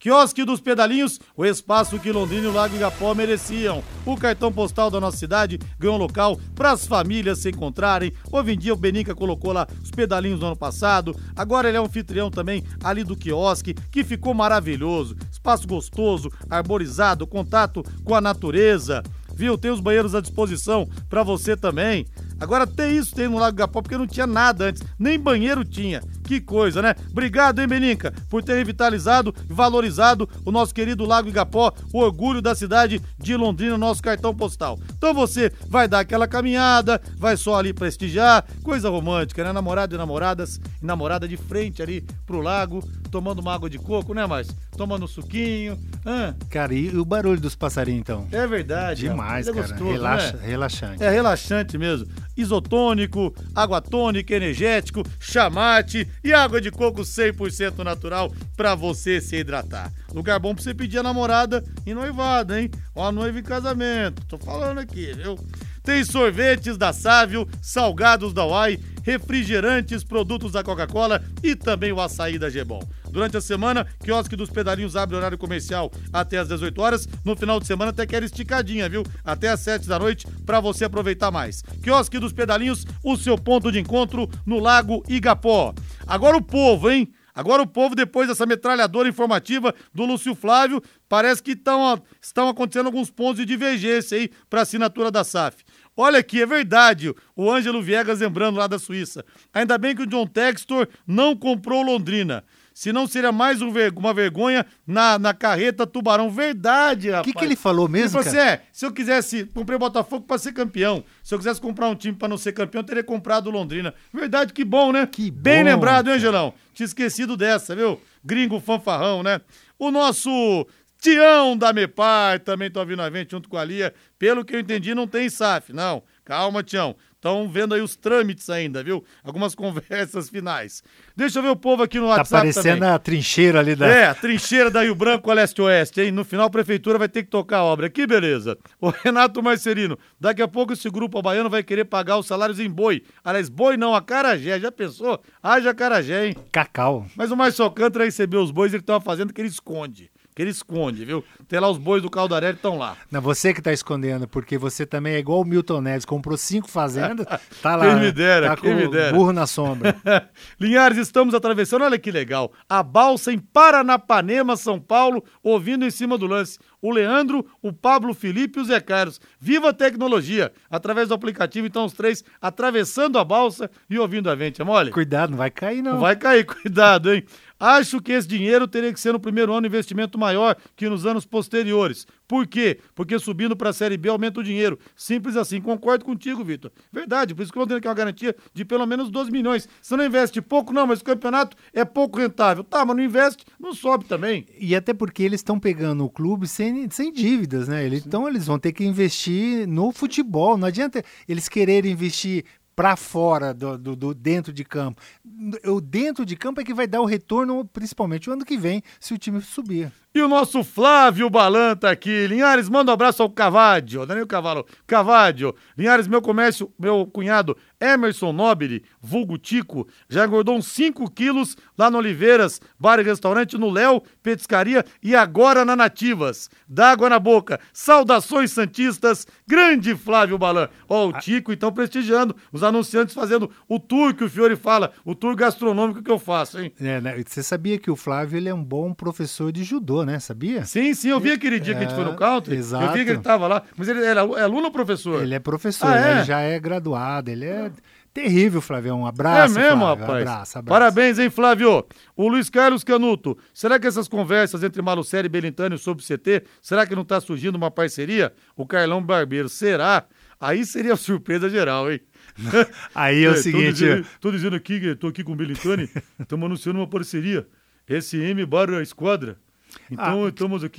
Quiosque dos Pedalinhos, o espaço que Londrina e o Lago Igapó mereciam. O cartão postal da nossa cidade ganhou um local para as famílias se encontrarem. Hoje em dia o Benica colocou lá os pedalinhos no ano passado. Agora ele é um anfitrião também ali do quiosque, que ficou maravilhoso. Espaço gostoso, arborizado, contato com a natureza. Viu? Tem os banheiros à disposição para você também. Agora tem isso, tem no Lago Igapó, porque não tinha nada antes, nem banheiro tinha. Que coisa, né? Obrigado, hein, Benica, por ter revitalizado e valorizado o nosso querido Lago Igapó, o orgulho da cidade de Londrina, nosso cartão postal. Então você vai dar aquela caminhada, vai só ali prestigiar, coisa romântica, né? Namorado e namoradas, e namorada de frente ali pro lago, tomando uma água de coco, né, Márcio? Tomando um suquinho. Ah. Cara, e o barulho dos passarinhos, então? É verdade. Demais, é cara. Gostoso, Relaxa, né? Relaxante. É relaxante mesmo. Isotônico, água tônica, energético, chamate e água de coco cem por cento natural pra você se hidratar. Lugar bom pra você pedir a namorada em noivado, hein? Ou a noiva em casamento. Tô falando aqui, viu? Tem sorvetes da Sávio, salgados da Uai, refrigerantes, produtos da Coca-Cola e também o açaí da Gebom. Durante a semana, Quiosque dos Pedalinhos abre horário comercial até às dezoito horas. No final de semana até quer esticadinha, viu? Até às sete da noite pra você aproveitar mais. Quiosque dos Pedalinhos, o seu ponto de encontro no Lago Igapó. Agora o povo, hein? Agora o povo, depois dessa metralhadora informativa do Lúcio Flávio, parece que tão, estão acontecendo alguns pontos de divergência aí para assinatura da S A F. Olha aqui, é verdade, o Ângelo Viegas lembrando lá da Suíça. Ainda bem que o John Textor não comprou Londrina. Senão seria mais um ver, uma vergonha na, na carreta Tubarão. Verdade, rapaz. O que, que ele falou mesmo, ele falou assim, cara? é, se eu quisesse, comprei o Botafogo pra ser campeão. Se eu quisesse comprar um time pra não ser campeão, eu teria comprado o Londrina. Verdade, que bom, né? Que Bem bom, lembrado, hein, cara. Angelão? Tinha esquecido dessa, viu? Gringo fanfarrão, né? O nosso Tião da Mepar também tá ouvindo a gente junto com a Lia. Pelo que eu entendi, não tem S A F, não. Calma, Tião. Estão vendo aí os trâmites ainda, viu? Algumas conversas finais. Deixa eu ver o povo aqui no WhatsApp Tá parecendo também. a trincheira ali da... É, a trincheira da Rio Branco a leste-oeste, hein? No final a prefeitura vai ter que tocar a obra. Que beleza. O Renato Marcelino, daqui a pouco esse grupo baiano vai querer pagar os salários em boi. Aliás, boi não, acarajé. Já pensou? Haja acarajé, hein? Cacau. Mas o Márcio Alcântara recebeu os bois, ele tem uma fazenda que ele esconde. Que ele esconde, viu? Tem lá os bois do Caldarelli, estão lá. Não, você que tá escondendo, porque você também é igual o Milton Neves, comprou cinco fazendas, tá lá, Quem me dera, tá quem com me o dera. burro na sombra. Linhares, estamos atravessando, olha que legal, a balsa em Paranapanema, São Paulo, ouvindo em cima do lance. O Leandro, o Pablo Felipe e o Zé Carlos. Viva a tecnologia! Através do aplicativo, então, os três atravessando a balsa e ouvindo a gente, mole? Cuidado, não vai cair, não. Não vai cair, cuidado, hein? Acho que esse dinheiro teria que ser no primeiro ano um investimento maior que nos anos posteriores. Por quê? Porque subindo para a Série B aumenta o dinheiro. Simples assim. Concordo contigo, Vitor. Verdade, por isso que eu vou ter que uma garantia de pelo menos doze milhões. Você não investe pouco, não, mas o campeonato é pouco rentável. Tá, mas não investe, não sobe também. E até porque eles estão pegando o clube sem, sem dívidas, né? Eles, então eles vão ter que investir no futebol. Não adianta eles quererem investir para fora do, do, do dentro de campo. O dentro de campo é que vai dar o retorno, principalmente o ano que vem, se o time subir. E o nosso Flávio Balan tá aqui. Linhares, manda um abraço ao Cavadio. Não é nem o cavalo. Cavadio. Linhares, meu comércio, meu cunhado Emerson Nobile, vulgo Tico, já engordou uns cinco quilos lá no Oliveiras, bar e restaurante, no Léo, petiscaria e agora na Nativas. Dá água na boca. Saudações santistas. Grande Flávio Balan. Ó, o Tico, então, prestigiando. Os anunciantes fazendo o tour que o Fiore fala. O tour gastronômico que eu faço, hein? É, né? Você sabia que o Flávio ele é um bom professor de judô, né? Sabia? Sim, sim, eu vi aquele dia é, que a gente foi no country, exato. Eu vi que ele tava lá, mas ele era é aluno ou professor? Ele é professor, ah, né? é? Ele já é graduado, ele é terrível, Flávio, um abraço, É mesmo, Flávio. rapaz? Abraço, abraço. Parabéns, hein, Flávio? O Luiz Carlos Canuto, será que essas conversas entre Malucelli e Belintani sobre o C T, será que não tá surgindo uma parceria? O Carlão Barbeiro, será? Aí seria surpresa geral, hein? Aí é o é, seguinte... Tô dizendo, tô dizendo aqui que tô aqui com o Belintani, estamos anunciando uma parceria, S M barra Esquadra. Então, Ah, estamos aqui...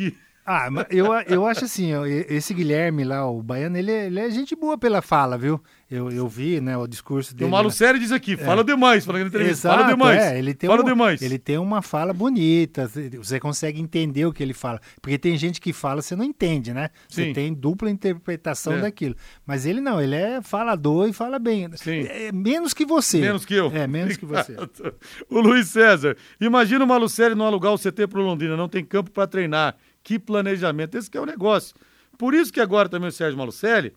Ah, mas eu, eu acho assim, ó, esse Guilherme lá, o baiano, ele, é- ele é gente boa pela fala, viu? Eu, eu vi, né, o discurso dele. O Malucelli diz aqui, fala demais, fala na entrevista, fala demais. É, ele tem fala um- demais. Ele tem uma fala bonita, você consegue entender o que ele fala. Porque tem gente que fala, você não entende, né? Você Sim. tem dupla interpretação É. daquilo. Mas ele não, ele é falador e fala bem. Sim. É, menos que você. Menos que eu. É, menos que você. O Luiz César, imagina o Malucelli não alugar o C T pro Londrina, não tem campo para treinar. Que planejamento, esse que é o negócio. Por isso que agora também o Sérgio Malucelli,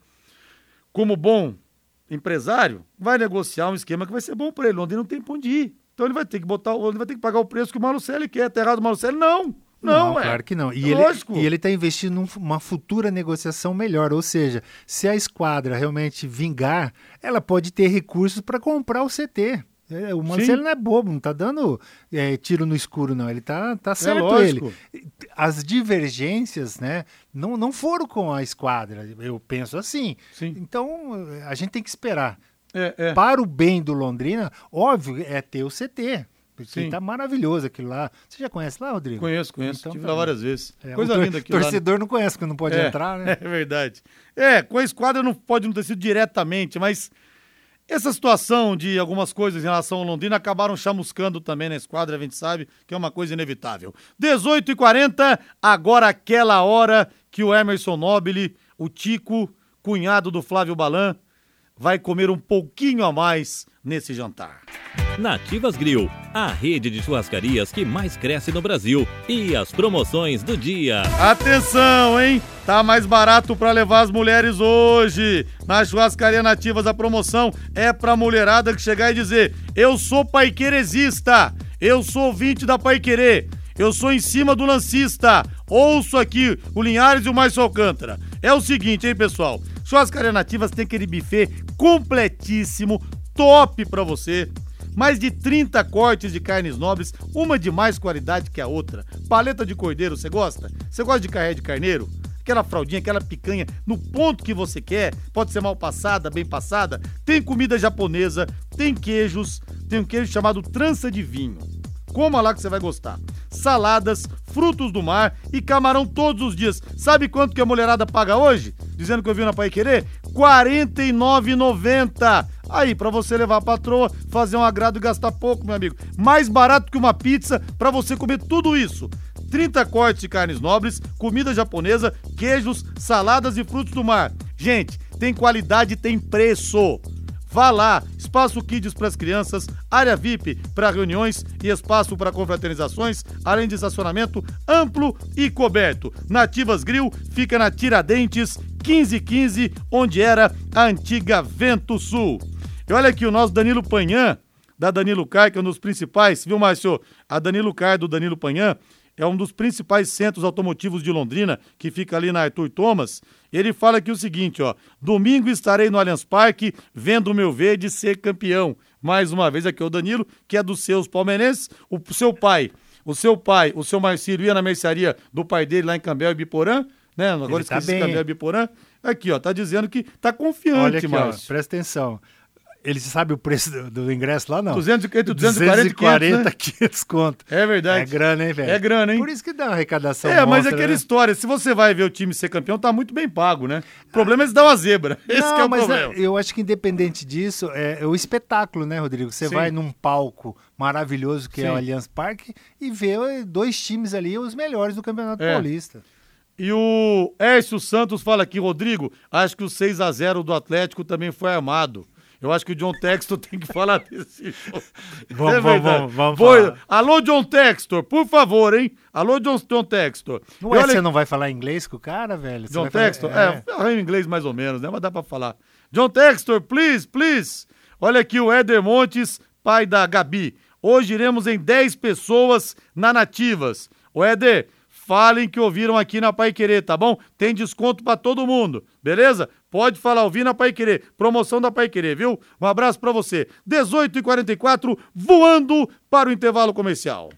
como bom empresário, vai negociar um esquema que vai ser bom para ele. Londrina não tem pra onde ir. Então ele vai ter que botar, ele vai ter que pagar o preço que o Malucelli quer. Tá errado o Malucelli? Não. Não, Não, é. claro que não. E É ele, lógico. e ele está investindo numa futura negociação melhor. Ou seja, se a esquadra realmente vingar, ela pode ter recursos para comprar o C T. É, o Marcelo não é bobo, não está dando é, tiro no escuro, não. Ele tá, tá certo, lógico. ele. As divergências, né, não, não foram com a esquadra. Eu penso assim. Sim. Então, a gente tem que esperar. É, é. Para o bem do Londrina, óbvio, é ter o C T. Porque Sim. tá maravilhoso aquilo lá. Você já conhece lá, Rodrigo? Conheço, conheço. Então, Tive tá lá bom. várias vezes. É, Coisa o tor- linda aquilo lá, né? torcedor não conhece, porque não pode É, entrar, né? É verdade. É, com a esquadra não pode não ter sido diretamente, mas essa situação de algumas coisas em relação ao Londrina acabaram chamuscando também na esquadra, a gente sabe que é uma coisa inevitável. dezoito e quarenta, agora aquela hora que o Emerson Nobile, o Tico, cunhado do Flávio Balan, vai comer um pouquinho a mais nesse jantar. Nativas Grill, a rede de churrascarias que mais cresce no Brasil. E as promoções do dia. Atenção, hein? Tá mais barato pra levar as mulheres hoje. Na Churrascaria Nativas a promoção é pra mulherada que chegar e dizer: eu sou paiquerezista, eu sou ouvinte da Paiquerê, eu sou em cima do lancista, ouço aqui o Linhares e o Márcio Alcântara. É o seguinte, hein, pessoal? Churrascaria Nativas tem aquele buffet completíssimo, top pra você. Mais de trinta cortes de carnes nobres, uma de mais qualidade que a outra. Paleta de cordeiro, você gosta? Você gosta de carré de carneiro? Aquela fraldinha, aquela picanha no ponto que você quer, pode ser mal passada, bem passada. Tem comida japonesa, tem queijos, tem um queijo chamado trança de vinho. Coma lá que você vai gostar. Saladas, frutos do mar e camarão todos os dias. Sabe quanto que a mulherada paga hoje? Dizendo que eu vi na Paiquerê? quarenta e nove reais e noventa centavos. Aí, pra você levar a patroa, fazer um agrado e gastar pouco, meu amigo. Mais barato que uma pizza pra você comer tudo isso. trinta cortes de carnes nobres, comida japonesa, queijos, saladas e frutos do mar. Gente, tem qualidade e tem preço. Vá lá, espaço kids para as crianças, área V I P para reuniões e espaço para confraternizações, além de estacionamento amplo e coberto. Nativas Grill fica na Tiradentes quinze quinze, onde era a antiga Vento Sul. E olha aqui o nosso Danilo Panhan, da Danilo Car, que é um dos principais, viu, Márcio? A Danilo Car do Danilo Panhan é um dos principais centros automotivos de Londrina, que fica ali na Arthur Thomas. Ele fala aqui o seguinte, ó: domingo estarei no Allianz Parque vendo o meu verde ser campeão. Mais uma vez aqui é o Danilo, que é dos seus palmeirenses. O seu pai, o seu pai, o seu Marcílio ia na mercearia do pai dele lá em Cambel e Biporã, né? Agora Ele tá esqueci bem, Cambel e hein? Biporã. Aqui, ó, tá dizendo que tá confiante, Olha aqui, ó, Márcio. presta atenção. Ele sabe o preço do, do ingresso lá, não? duzentos, entre duzentos e quarenta e quinhentos conto. É verdade. É grana, hein, velho? É grana, hein? Por isso que dá uma arrecadação É, mas monstra, aquela né? história, se você vai ver o time ser campeão, tá muito bem pago, né? O problema é se dar uma zebra. Esse Não, que é o mas problema. é- eu acho que independente disso, é, é o espetáculo, né, Rodrigo? Você Sim. vai num palco maravilhoso que é Sim. o Allianz Parque e vê dois times ali, os melhores do Campeonato É. Paulista. E o Hércio Santos fala aqui, Rodrigo, acho que o seis a zero do Atlético também foi armado. Eu acho que o John Textor tem que falar desse jogo. Vamos, É vamos, verdade. vamos, vamos Vou- falar. Alô, John Textor, por favor, hein? Alô, John, John Textor. Não E é, olha- você não vai falar inglês com o cara, velho? Você John vai falar- Textor? É, é em inglês mais ou menos, né? Mas dá pra falar. John Textor, please, please. Olha aqui o Éder Montes, pai da Gabi. Hoje iremos em dez pessoas na Nativas. O Éder, falem que ouviram aqui na Paiquerê, tá bom? Tem desconto pra todo mundo, beleza? Pode falar, ouvir na Paiquerê. Promoção da Paiquerê, viu? Um abraço pra você. dezoito e quarenta e quatro, voando para o intervalo comercial.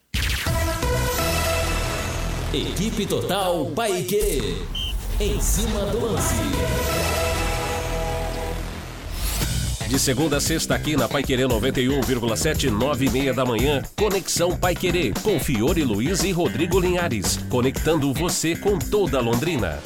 Equipe Total Paiquerê. Em cima do lance. De segunda a sexta aqui na Paiquerê noventa e um vírgula sete, nove e meia da manhã, Conexão Paiquerê, com Fiore Luiz e Rodrigo Linhares, conectando você com toda Londrina.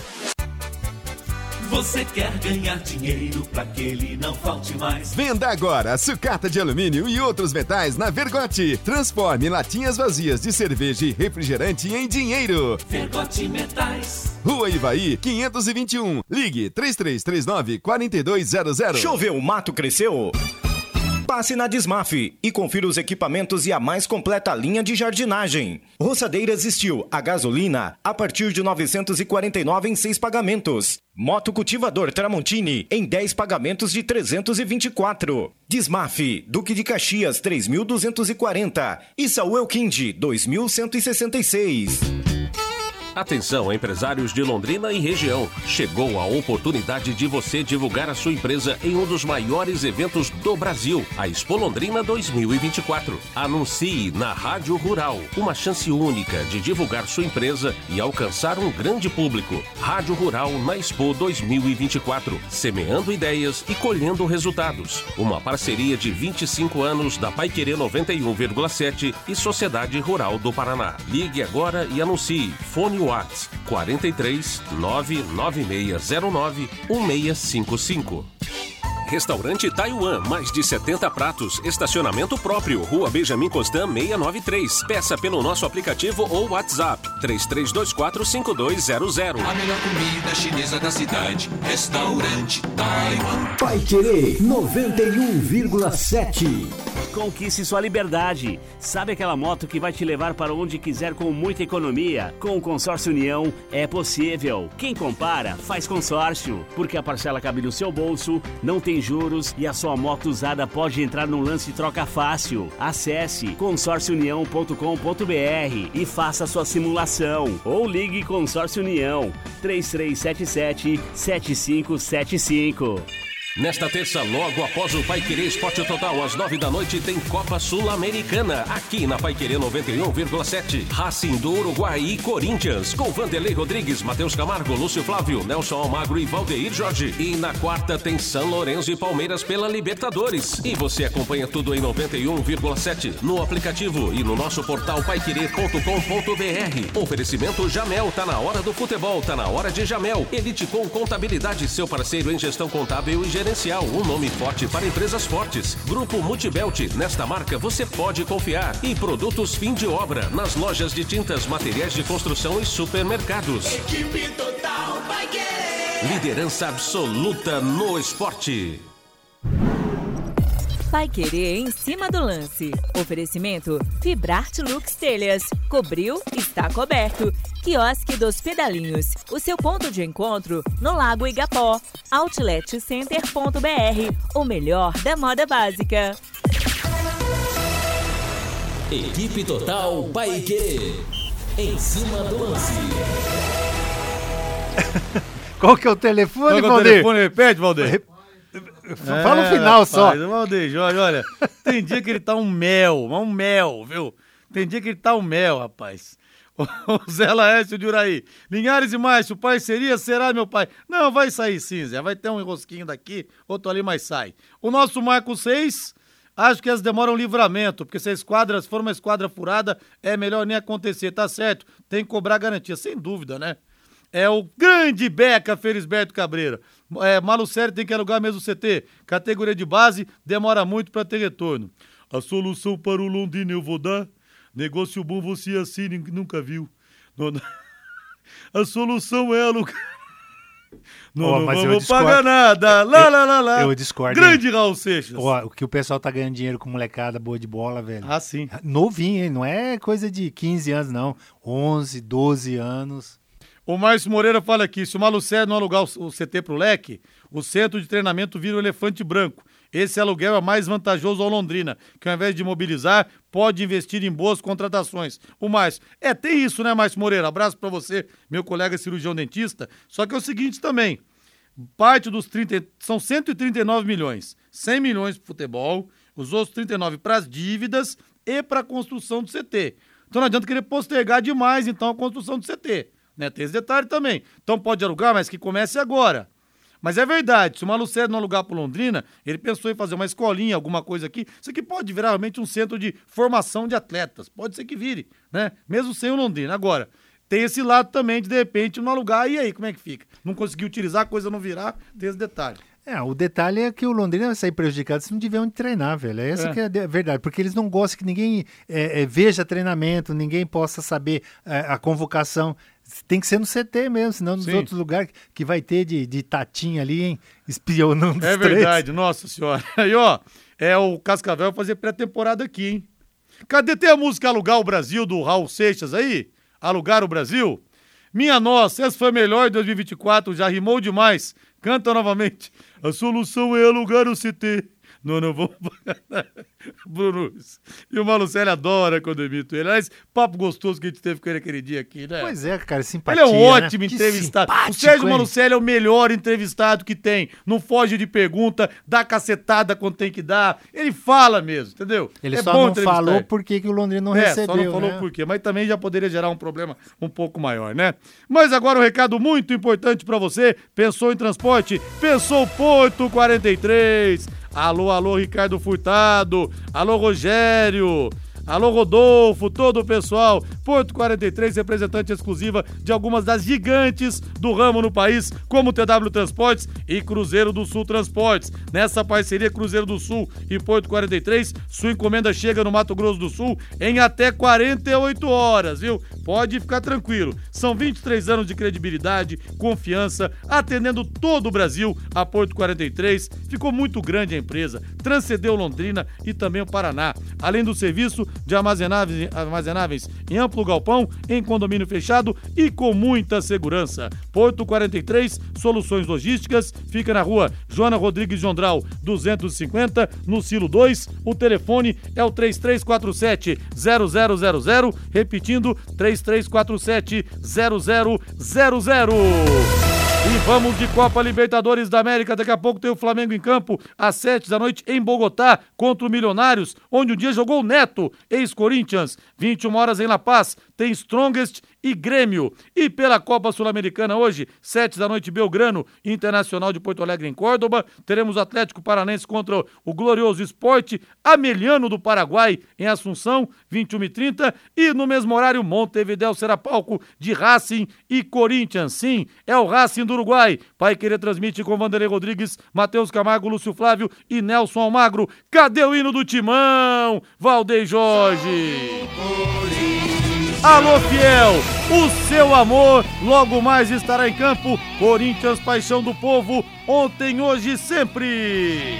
Você quer ganhar dinheiro pra que ele não falte mais? Venda agora sucata de alumínio e outros metais na Vergote. Transforme latinhas vazias de cerveja e refrigerante em dinheiro. Vergote Metais. Rua Ivaí, quinhentos e vinte e um. Ligue três três três nove, quatro dois zero zero. Choveu, mato cresceu? Passe na Desmaf e confira os equipamentos e a mais completa linha de jardinagem. Roçadeiras Steel a gasolina a partir de novecentos e quarenta e nove reais em seis pagamentos. Moto cultivador Tramontini em dez pagamentos de trezentos e vinte e quatro. Desmaf, Duque de Caxias três mil duzentos e quarenta e Saúl Elquinde dois mil cento e sessenta e seis. Atenção, empresários de Londrina e região. Chegou a oportunidade de você divulgar a sua empresa em um dos maiores eventos do Brasil, a Expo Londrina dois mil e vinte e quatro. Anuncie na Rádio Rural, uma chance única de divulgar sua empresa e alcançar um grande público. Rádio Rural na Expo dois mil e vinte e quatro, semeando ideias e colhendo resultados. Uma parceria de vinte e cinco anos da Paiquerê noventa e um vírgula sete e Sociedade Rural do Paraná. Ligue agora e anuncie. Fone WhatsApp quatro três nove nove seis zero nove um seis cinco cinco. Restaurante Taiwan, mais de setenta pratos, estacionamento próprio, Rua Benjamin Constant seiscentos e noventa e três. Peça pelo nosso aplicativo ou WhatsApp três três dois quatro cinco dois zero zero. A melhor comida chinesa da cidade, Restaurante Taiwan. Paiquerê noventa e um vírgula sete. Conquiste sua liberdade. Sabe aquela moto que vai te levar para onde quiser com muita economia? Com o Consórcio União é possível. Quem compara, faz consórcio. Porque a parcela cabe no seu bolso, não tem juros e a sua moto usada pode entrar num lance de troca fácil. Acesse consórcio união ponto com ponto b r e faça sua simulação. Ou ligue Consórcio União três três sete sete, sete cinco sete cinco. Nesta terça, logo após o Paiquerê Esporte Total, às nove da noite, tem Copa Sul-Americana, aqui na Paiquerê noventa e um vírgula sete. Racing do Uruguai e Corinthians, com Vanderlei Rodrigues, Matheus Camargo, Lúcio Flávio, Nelson Almagro e Valdeir Jorge. E na quarta tem São Lourenço e Palmeiras pela Libertadores. E você acompanha tudo em noventa e um vírgula sete, no aplicativo e no nosso portal paiquerê ponto com ponto b r. Oferecimento Jamel, tá na hora do futebol, tá na hora de Jamel. Elite com Contabilidade, seu parceiro em gestão contábil e gerencial, um nome forte para empresas fortes. Grupo Multibelt, nesta marca você pode confiar. E produtos fim de obra, nas lojas de tintas, materiais de construção e supermercados. Equipe Total Paiquerê. Liderança absoluta no esporte. Paiquerê em cima do lance. Oferecimento Fibrarte Lux Telhas. Cobriu, está coberto. Quiosque dos Pedalinhos. O seu ponto de encontro no Lago Igapó. Outlet Center ponto b r. O melhor da moda básica. Equipe Total Paiquerê. Em cima do lance. Qual que é o telefone, Qual Valdeir? é o telefone? Repete, Valdeir. Fala o final só. Rapaz, o Valdeir Jorge, olha, tem dia que ele tá um mel, um mel, viu? Tem dia que ele tá um mel, rapaz. O Zé Laércio de Uraí. Linhares e Márcio, parceria será, meu pai? Não, vai sair sim, Zé. Vai ter um enrosquinho daqui, outro ali, mas sai. O nosso Marco seis, acho que elas demoram livramento, porque se a esquadra se for uma esquadra furada, é melhor nem acontecer, tá certo? Tem que cobrar garantia, sem dúvida, né? É o grande Beca Felisberto Cabreira. É, Malucério tem que alugar mesmo o C T. Categoria de base, demora muito para ter retorno. A solução para o Londrina eu vou dar. Negócio bom você assina, nunca viu. Não, não. A solução é alugar. Não, oh, não vamos discordo. pagar nada. Lá, lá, lá, lá. Eu discordo. Grande Raul Seixas. Oh, o que o pessoal tá ganhando dinheiro com molecada boa de bola, velho. Ah, sim. Novinho, hein? Não é coisa de quinze anos, não. onze, doze anos. O Márcio Moreira fala aqui, se o Malucério não alugar o C T pro Leque, o centro de treinamento vira o elefante branco. Esse aluguel é mais vantajoso ao Londrina, que ao invés de mobilizar, pode investir em boas contratações. O Márcio, é, tem isso, né, Márcio Moreira? Abraço pra você, meu colega cirurgião dentista. Só que é o seguinte também, parte dos trinta, são cento e trinta e nove milhões, cem milhões pro futebol, os outros trinta e nove para as dívidas e para a construção do C T. Então não adianta querer postergar demais, então, a construção do C T. Né? Tem esse detalhe também. Então pode alugar, mas que comece agora. Mas é verdade, se o Malucelli não alugar pro Londrina, ele pensou em fazer uma escolinha, alguma coisa aqui, isso aqui pode virar realmente um centro de formação de atletas, pode ser que vire, né? Mesmo sem o Londrina. Agora, tem esse lado também de, de repente, não alugar, e aí, como é que fica? Não conseguiu utilizar, a coisa não virar, tem esse detalhe. É, o detalhe é que o Londrina vai sair prejudicado se não tiver onde treinar, velho. Essa é. que é a verdade, porque eles não gostam que ninguém é, é, veja treinamento, ninguém possa saber é, a convocação. Tem que ser no C T mesmo, senão nos Sim. outros lugares que vai ter de, de tatinha ali, hein, espionando os É três. Verdade, nossa senhora. Aí, ó, é o Cascavel fazer pré-temporada aqui, hein? Cadê tem a música Alugar o Brasil, do Raul Seixas aí? Alugar o Brasil? Minha nossa, essa foi a melhor de dois mil e vinte e quatro, já rimou demais. Canta novamente. A solução é alugar o C T. Não, não vou... Bruno, e o Malucelli adora quando eu imito ele. Aliás, papo gostoso que a gente teve com ele aquele dia aqui, né? Pois é, cara, simpatia, ele é um ótimo né? entrevistado. O Sérgio Malucelli é o melhor entrevistado que tem. Não foge de pergunta, dá cacetada quando tem que dar. Ele fala mesmo, entendeu? Ele é só bom não falou por que o Londrina não é, recebeu, só não falou né? por quê, mas também já poderia gerar um problema um pouco maior, né? Mas agora um recado muito importante pra você. Pensou em transporte? Pensou Porto quarenta e três. Alô, alô, Ricardo Furtado. Alô, Rogério. Alô, Rodolfo, todo o pessoal. Porto quarenta e três, representante exclusiva de algumas das gigantes do ramo no país, como T W Transportes e Cruzeiro do Sul Transportes. Nessa parceria Cruzeiro do Sul e Porto quarenta e três, sua encomenda chega no Mato Grosso do Sul em até quarenta e oito horas, viu? Pode ficar tranquilo. São vinte e três anos de credibilidade, confiança, atendendo todo o Brasil. A Porto quarenta e três ficou muito grande a empresa, transcendeu Londrina e também o Paraná. Além do serviço de armazenáveis, armazenáveis em amplo galpão, em condomínio fechado e com muita segurança. Porto quarenta e três, soluções logísticas, fica na rua Joana Rodrigues Jondral, duzentos e cinquenta, no Silo dois. O telefone é o três três quatro sete, zero zero zero zero, repetindo, três três quatro sete, zero zero zero zero. E vamos de Copa Libertadores da América. Daqui a pouco tem o Flamengo em campo, às sete da noite, em Bogotá, contra o Milionários, onde um dia jogou o Neto, ex-Corinthians. vinte e uma horas em La Paz, tem Strongest e Grêmio. E pela Copa Sul-Americana hoje, sete da noite, Belgrano, Internacional de Porto Alegre em Córdoba. Teremos o Atlético Paranense contra o glorioso Sport Ameliano do Paraguai, em Assunção, vinte e uma e trinta. E no mesmo horário, Montevidéu será palco de Racing e Corinthians. Sim, é o Racing do Uruguai. Pai Querer transmite com Vanderlei Rodrigues, Matheus Camargo, Lúcio Flávio e Nelson Almagro. Cadê o hino do Timão? Valdeir Jorge. Alô, fiel, o seu amor logo mais estará em campo. Corinthians, paixão do povo, ontem, hoje, sempre.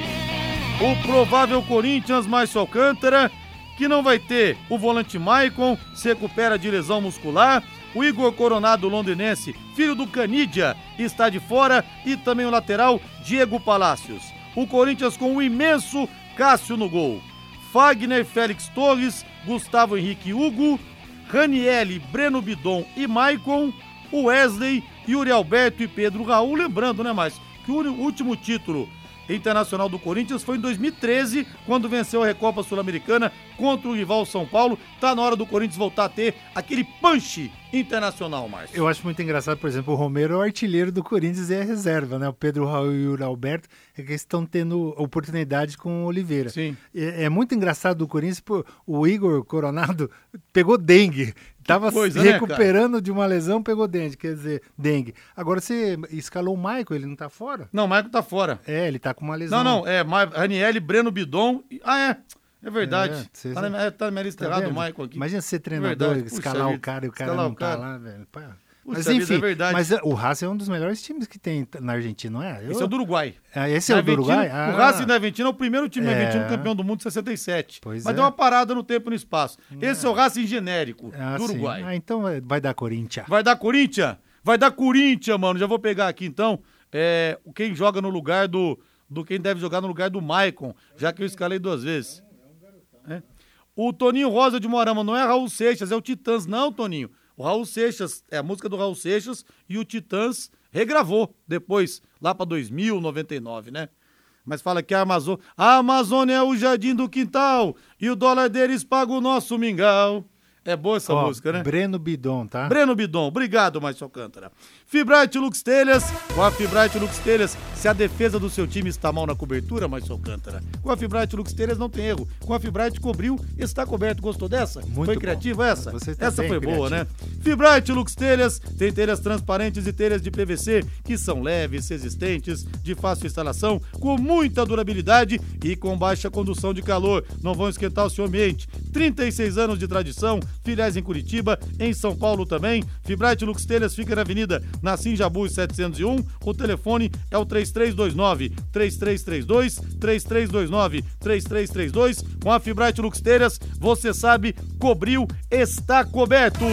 O provável Corinthians, Márcio Alcântara, que não vai ter o volante Maicon, se recupera de lesão muscular. O Igor Coronado, londrinense, filho do Canidia, está de fora. E também o lateral Diego Palácios. O Corinthians com o imenso Cássio no gol. Fagner, Félix Torres, Gustavo Henrique Hugo, Ranielli, Breno Bidon e Maicon, o Wesley, Yuri Alberto e Pedro Raul. Lembrando, né, mais que o último título internacional do Corinthians foi em dois mil e treze, quando venceu a Recopa Sul-Americana contra o rival São Paulo. Tá na hora do Corinthians voltar a ter aquele punch internacional, Márcio. Eu acho muito engraçado, por exemplo, o Romero é o artilheiro do Corinthians e é reserva, né? O Pedro Raul e o Yuri Alberto é que eles estão tendo oportunidade com o Oliveira. Sim. É, é muito engraçado do Corinthians, pô, o Igor Coronado pegou dengue. Tava coisa, se recuperando, né, de uma lesão, pegou dengue, quer dizer, dengue. Agora você escalou o Maicon, ele não tá fora? Não, o Maicon tá fora. É, ele tá com uma lesão. Não, não, é Ranielli, Breno Bidon. E... Ah, é. É verdade. É, cê, tá, na, tá na minha lista tá errado o Maicon aqui. Imagina ser treinador, é escalar Puxa o cara e o cara não tá lá, velho. Pá. Puxa, mas enfim, é verdade. mas o Racing é um dos melhores times que tem na Argentina, não é? Eu... Esse é o do Uruguai. Ah, esse é o do Uruguai? Ah. O Racing da Argentina é o primeiro time é. argentino campeão do mundo de sessenta e sete. Pois mas é. deu uma parada no tempo e no espaço. Esse é, é o Racing genérico ah, do Uruguai. Sim. Ah, então vai dar Corinthians. Vai dar Corinthians? Vai dar Corinthians, mano. Já vou pegar aqui então é, quem joga no lugar do, do... Quem deve jogar no lugar do Maicon, já que eu escalei duas vezes. É. O Toninho Rosa de Moarama não é Raul Seixas, é o Titãs. Não, Toninho. O Raul Seixas, é a música do Raul Seixas e o Titãs regravou depois, lá pra dois mil, noventa e nove, né? Mas fala que a Amazônia... A Amazônia é o jardim do quintal e o dólar deles paga o nosso mingau. É boa essa Ó, música, né? Breno Bidon, tá? Breno Bidon, obrigado, Márcio Alcântara. Fibrate Lux Telhas, com a Fibrate Lux Telhas, se a defesa do seu time está mal na cobertura, Márcio Alcântara, com a Fibrate Lux Telhas não tem erro. Com a Fibrate cobriu, está coberto. Gostou dessa? Muito foi bom. criativa essa? Você tá Essa bem foi boa, criativo. né? Fibrate Lux Telhas tem telhas transparentes e telhas de P V C que são leves, resistentes, de fácil instalação, com muita durabilidade e com baixa condução de calor. Não vão esquentar o seu ambiente. trinta e seis anos de tradição, filiais em Curitiba, em São Paulo também. Fibrate Lux Telhas fica na Avenida Nassim Jabus setecentos e um. O telefone é o três três dois nove, três três três dois, três três dois nove, três três três dois. Com a Fibrate Lux Telhas, você sabe, cobriu, está coberto.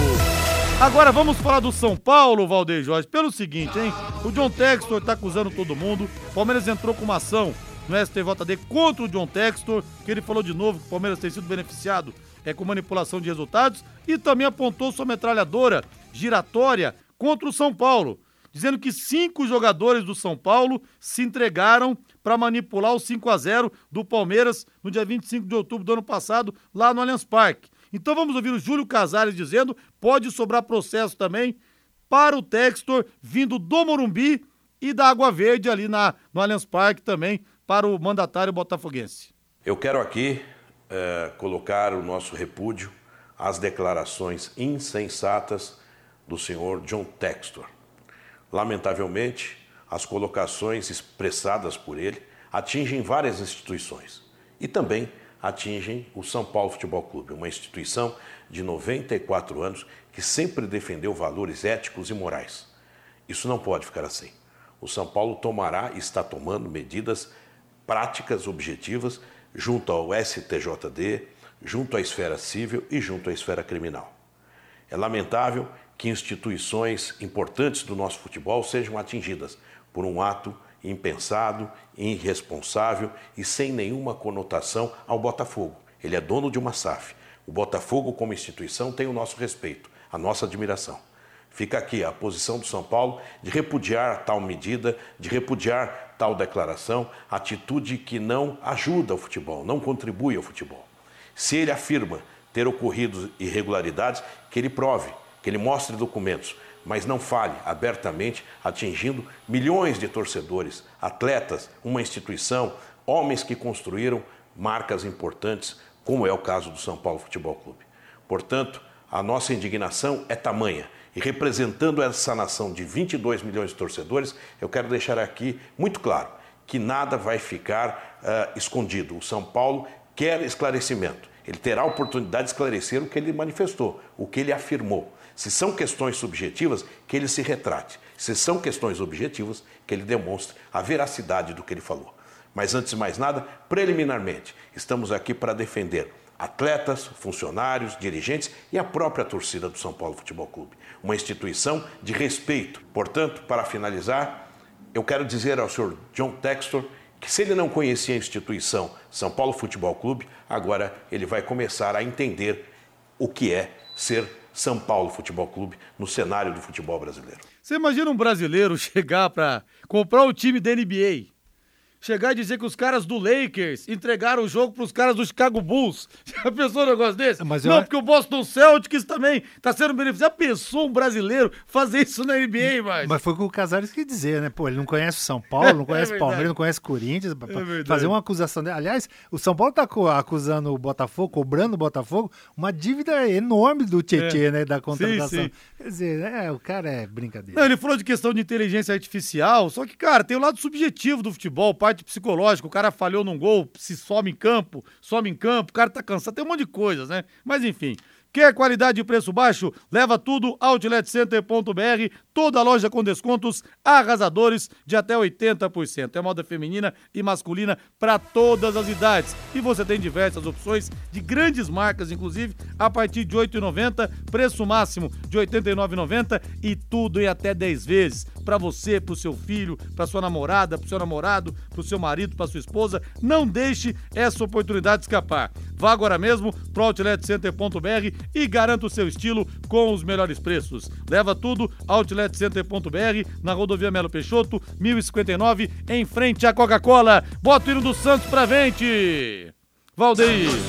Agora vamos falar do São Paulo, Valdeir Jorge, pelo seguinte, hein? O John Textor tá acusando todo mundo. O Palmeiras entrou com uma ação no S T J D contra o John Textor, que ele falou de novo que o Palmeiras tem sido beneficiado é, com manipulação de resultados, e também apontou sua metralhadora giratória contra o São Paulo, dizendo que cinco jogadores do São Paulo se entregaram para manipular o cinco a zero do Palmeiras no dia vinte e cinco de outubro do ano passado, lá no Allianz Parque. Então vamos ouvir o Júlio Casares dizendo, pode sobrar processo também para o Textor vindo do Morumbi e da Água Verde ali na, no Allianz Parque também para o mandatário botafoguense. Eu quero aqui é, colocar o nosso repúdio às declarações insensatas do senhor John Textor. Lamentavelmente, as colocações expressadas por ele atingem várias instituições e também atingem o São Paulo Futebol Clube, uma instituição de noventa e quatro anos que sempre defendeu valores éticos e morais. Isso não pode ficar assim. O São Paulo tomará e está tomando medidas práticas, objetivas, junto ao S T J D, junto à esfera civil e junto à esfera criminal. É lamentável que instituições importantes do nosso futebol sejam atingidas por um ato impensado, irresponsável e sem nenhuma conotação ao Botafogo. Ele é dono de uma S A F. O Botafogo, como instituição, tem o nosso respeito, a nossa admiração. Fica aqui a posição do São Paulo de repudiar tal medida, de repudiar tal declaração, atitude que não ajuda o futebol, não contribui ao futebol. Se ele afirma ter ocorrido irregularidades, que ele prove, que ele mostre documentos, mas não fale abertamente, atingindo milhões de torcedores, atletas, uma instituição, homens que construíram marcas importantes, como é o caso do São Paulo Futebol Clube. Portanto, a nossa indignação é tamanha. E representando essa nação de vinte e dois milhões de torcedores, eu quero deixar aqui muito claro que nada vai ficar uh, escondido. O São Paulo quer esclarecimento. Ele terá a oportunidade de esclarecer o que ele manifestou, o que ele afirmou. Se são questões subjetivas, que ele se retrate. Se são questões objetivas, que ele demonstre a veracidade do que ele falou. Mas antes de mais nada, preliminarmente, estamos aqui para defender atletas, funcionários, dirigentes e a própria torcida do São Paulo Futebol Clube. Uma instituição de respeito. Portanto, para finalizar, eu quero dizer ao senhor John Textor que se ele não conhecia a instituição São Paulo Futebol Clube, agora ele vai começar a entender o que é ser São Paulo Futebol Clube no cenário do futebol brasileiro. Você imagina um brasileiro chegar para comprar o time da N B A, chegar e dizer que os caras do Lakers entregaram o jogo pros caras do Chicago Bulls. Já pensou um negócio desse? Mas não, eu... porque o Boston Celtics também tá sendo beneficiado. Já pensou um brasileiro fazer isso na N B A, mas... Mas foi o que o Casares quis dizer, né? Pô, ele não conhece o São Paulo, não conhece o é Palmeiras, não conhece o Corinthians. É fazer uma acusação dele. Aliás, o São Paulo tá acusando o Botafogo, cobrando o Botafogo, uma dívida enorme do Tietê, é. né? Da contratação. Sim, sim. Quer dizer, é, o cara é brincadeira. Não, ele falou de questão de inteligência artificial, só que, cara, tem o lado subjetivo do futebol, parte psicológica, o cara falhou num gol, se some em campo, some em campo, o cara tá cansado, tem um monte de coisas, né? Mas enfim, quer qualidade e preço baixo? Leva tudo, outlet center ponto b r, toda loja com descontos arrasadores de até oitenta por cento. É moda feminina e masculina para todas as idades. E você tem diversas opções de grandes marcas, inclusive, a partir de oito reais e noventa centavos, preço máximo de oitenta e nove reais e noventa centavos e tudo em até dez vezes. Para você, pro seu filho, pra sua namorada, pro seu namorado, pro seu marido, pra sua esposa. Não deixe essa oportunidade escapar. Vá agora mesmo pro outlet center ponto b r e garanta o seu estilo com os melhores preços. Leva tudo, outlet center ponto b r, na rodovia Melo Peixoto, mil e cinquenta e nove, em frente à Coca-Cola. Bota o hino do Santos pra frente. Valdeir.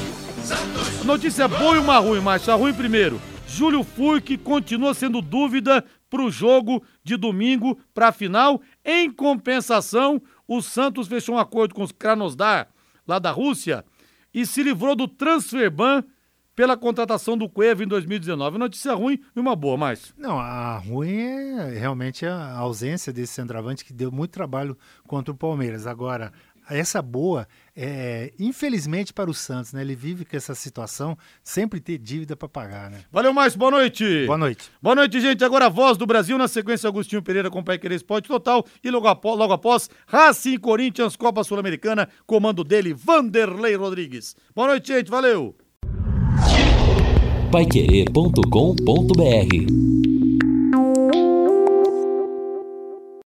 Notícia boa e uma ruim, Márcio. A ruim primeiro. Júlio Furque continua sendo dúvida pro jogo de domingo pra final. Em compensação, o Santos fechou um acordo com os Krasnodar, lá da Rússia, e se livrou do transfer ban pela contratação do Cueva em dois mil e dezenove. Notícia ruim e uma boa, Márcio. Não, a ruim é realmente a ausência desse centroavante que deu muito trabalho contra o Palmeiras. Agora, essa boa é, infelizmente para o Santos, né? Ele vive com essa situação, sempre ter dívida para pagar, né? Valeu, Márcio, boa noite. Boa noite. Boa noite, gente. Agora a Voz do Brasil, na sequência Agostinho Pereira com o Pai Querer Esporte Total e logo após, logo após Racing Corinthians, Copa Sul-Americana, comando dele, Vanderlei Rodrigues. Boa noite, gente. Valeu. paiquerê ponto com ponto br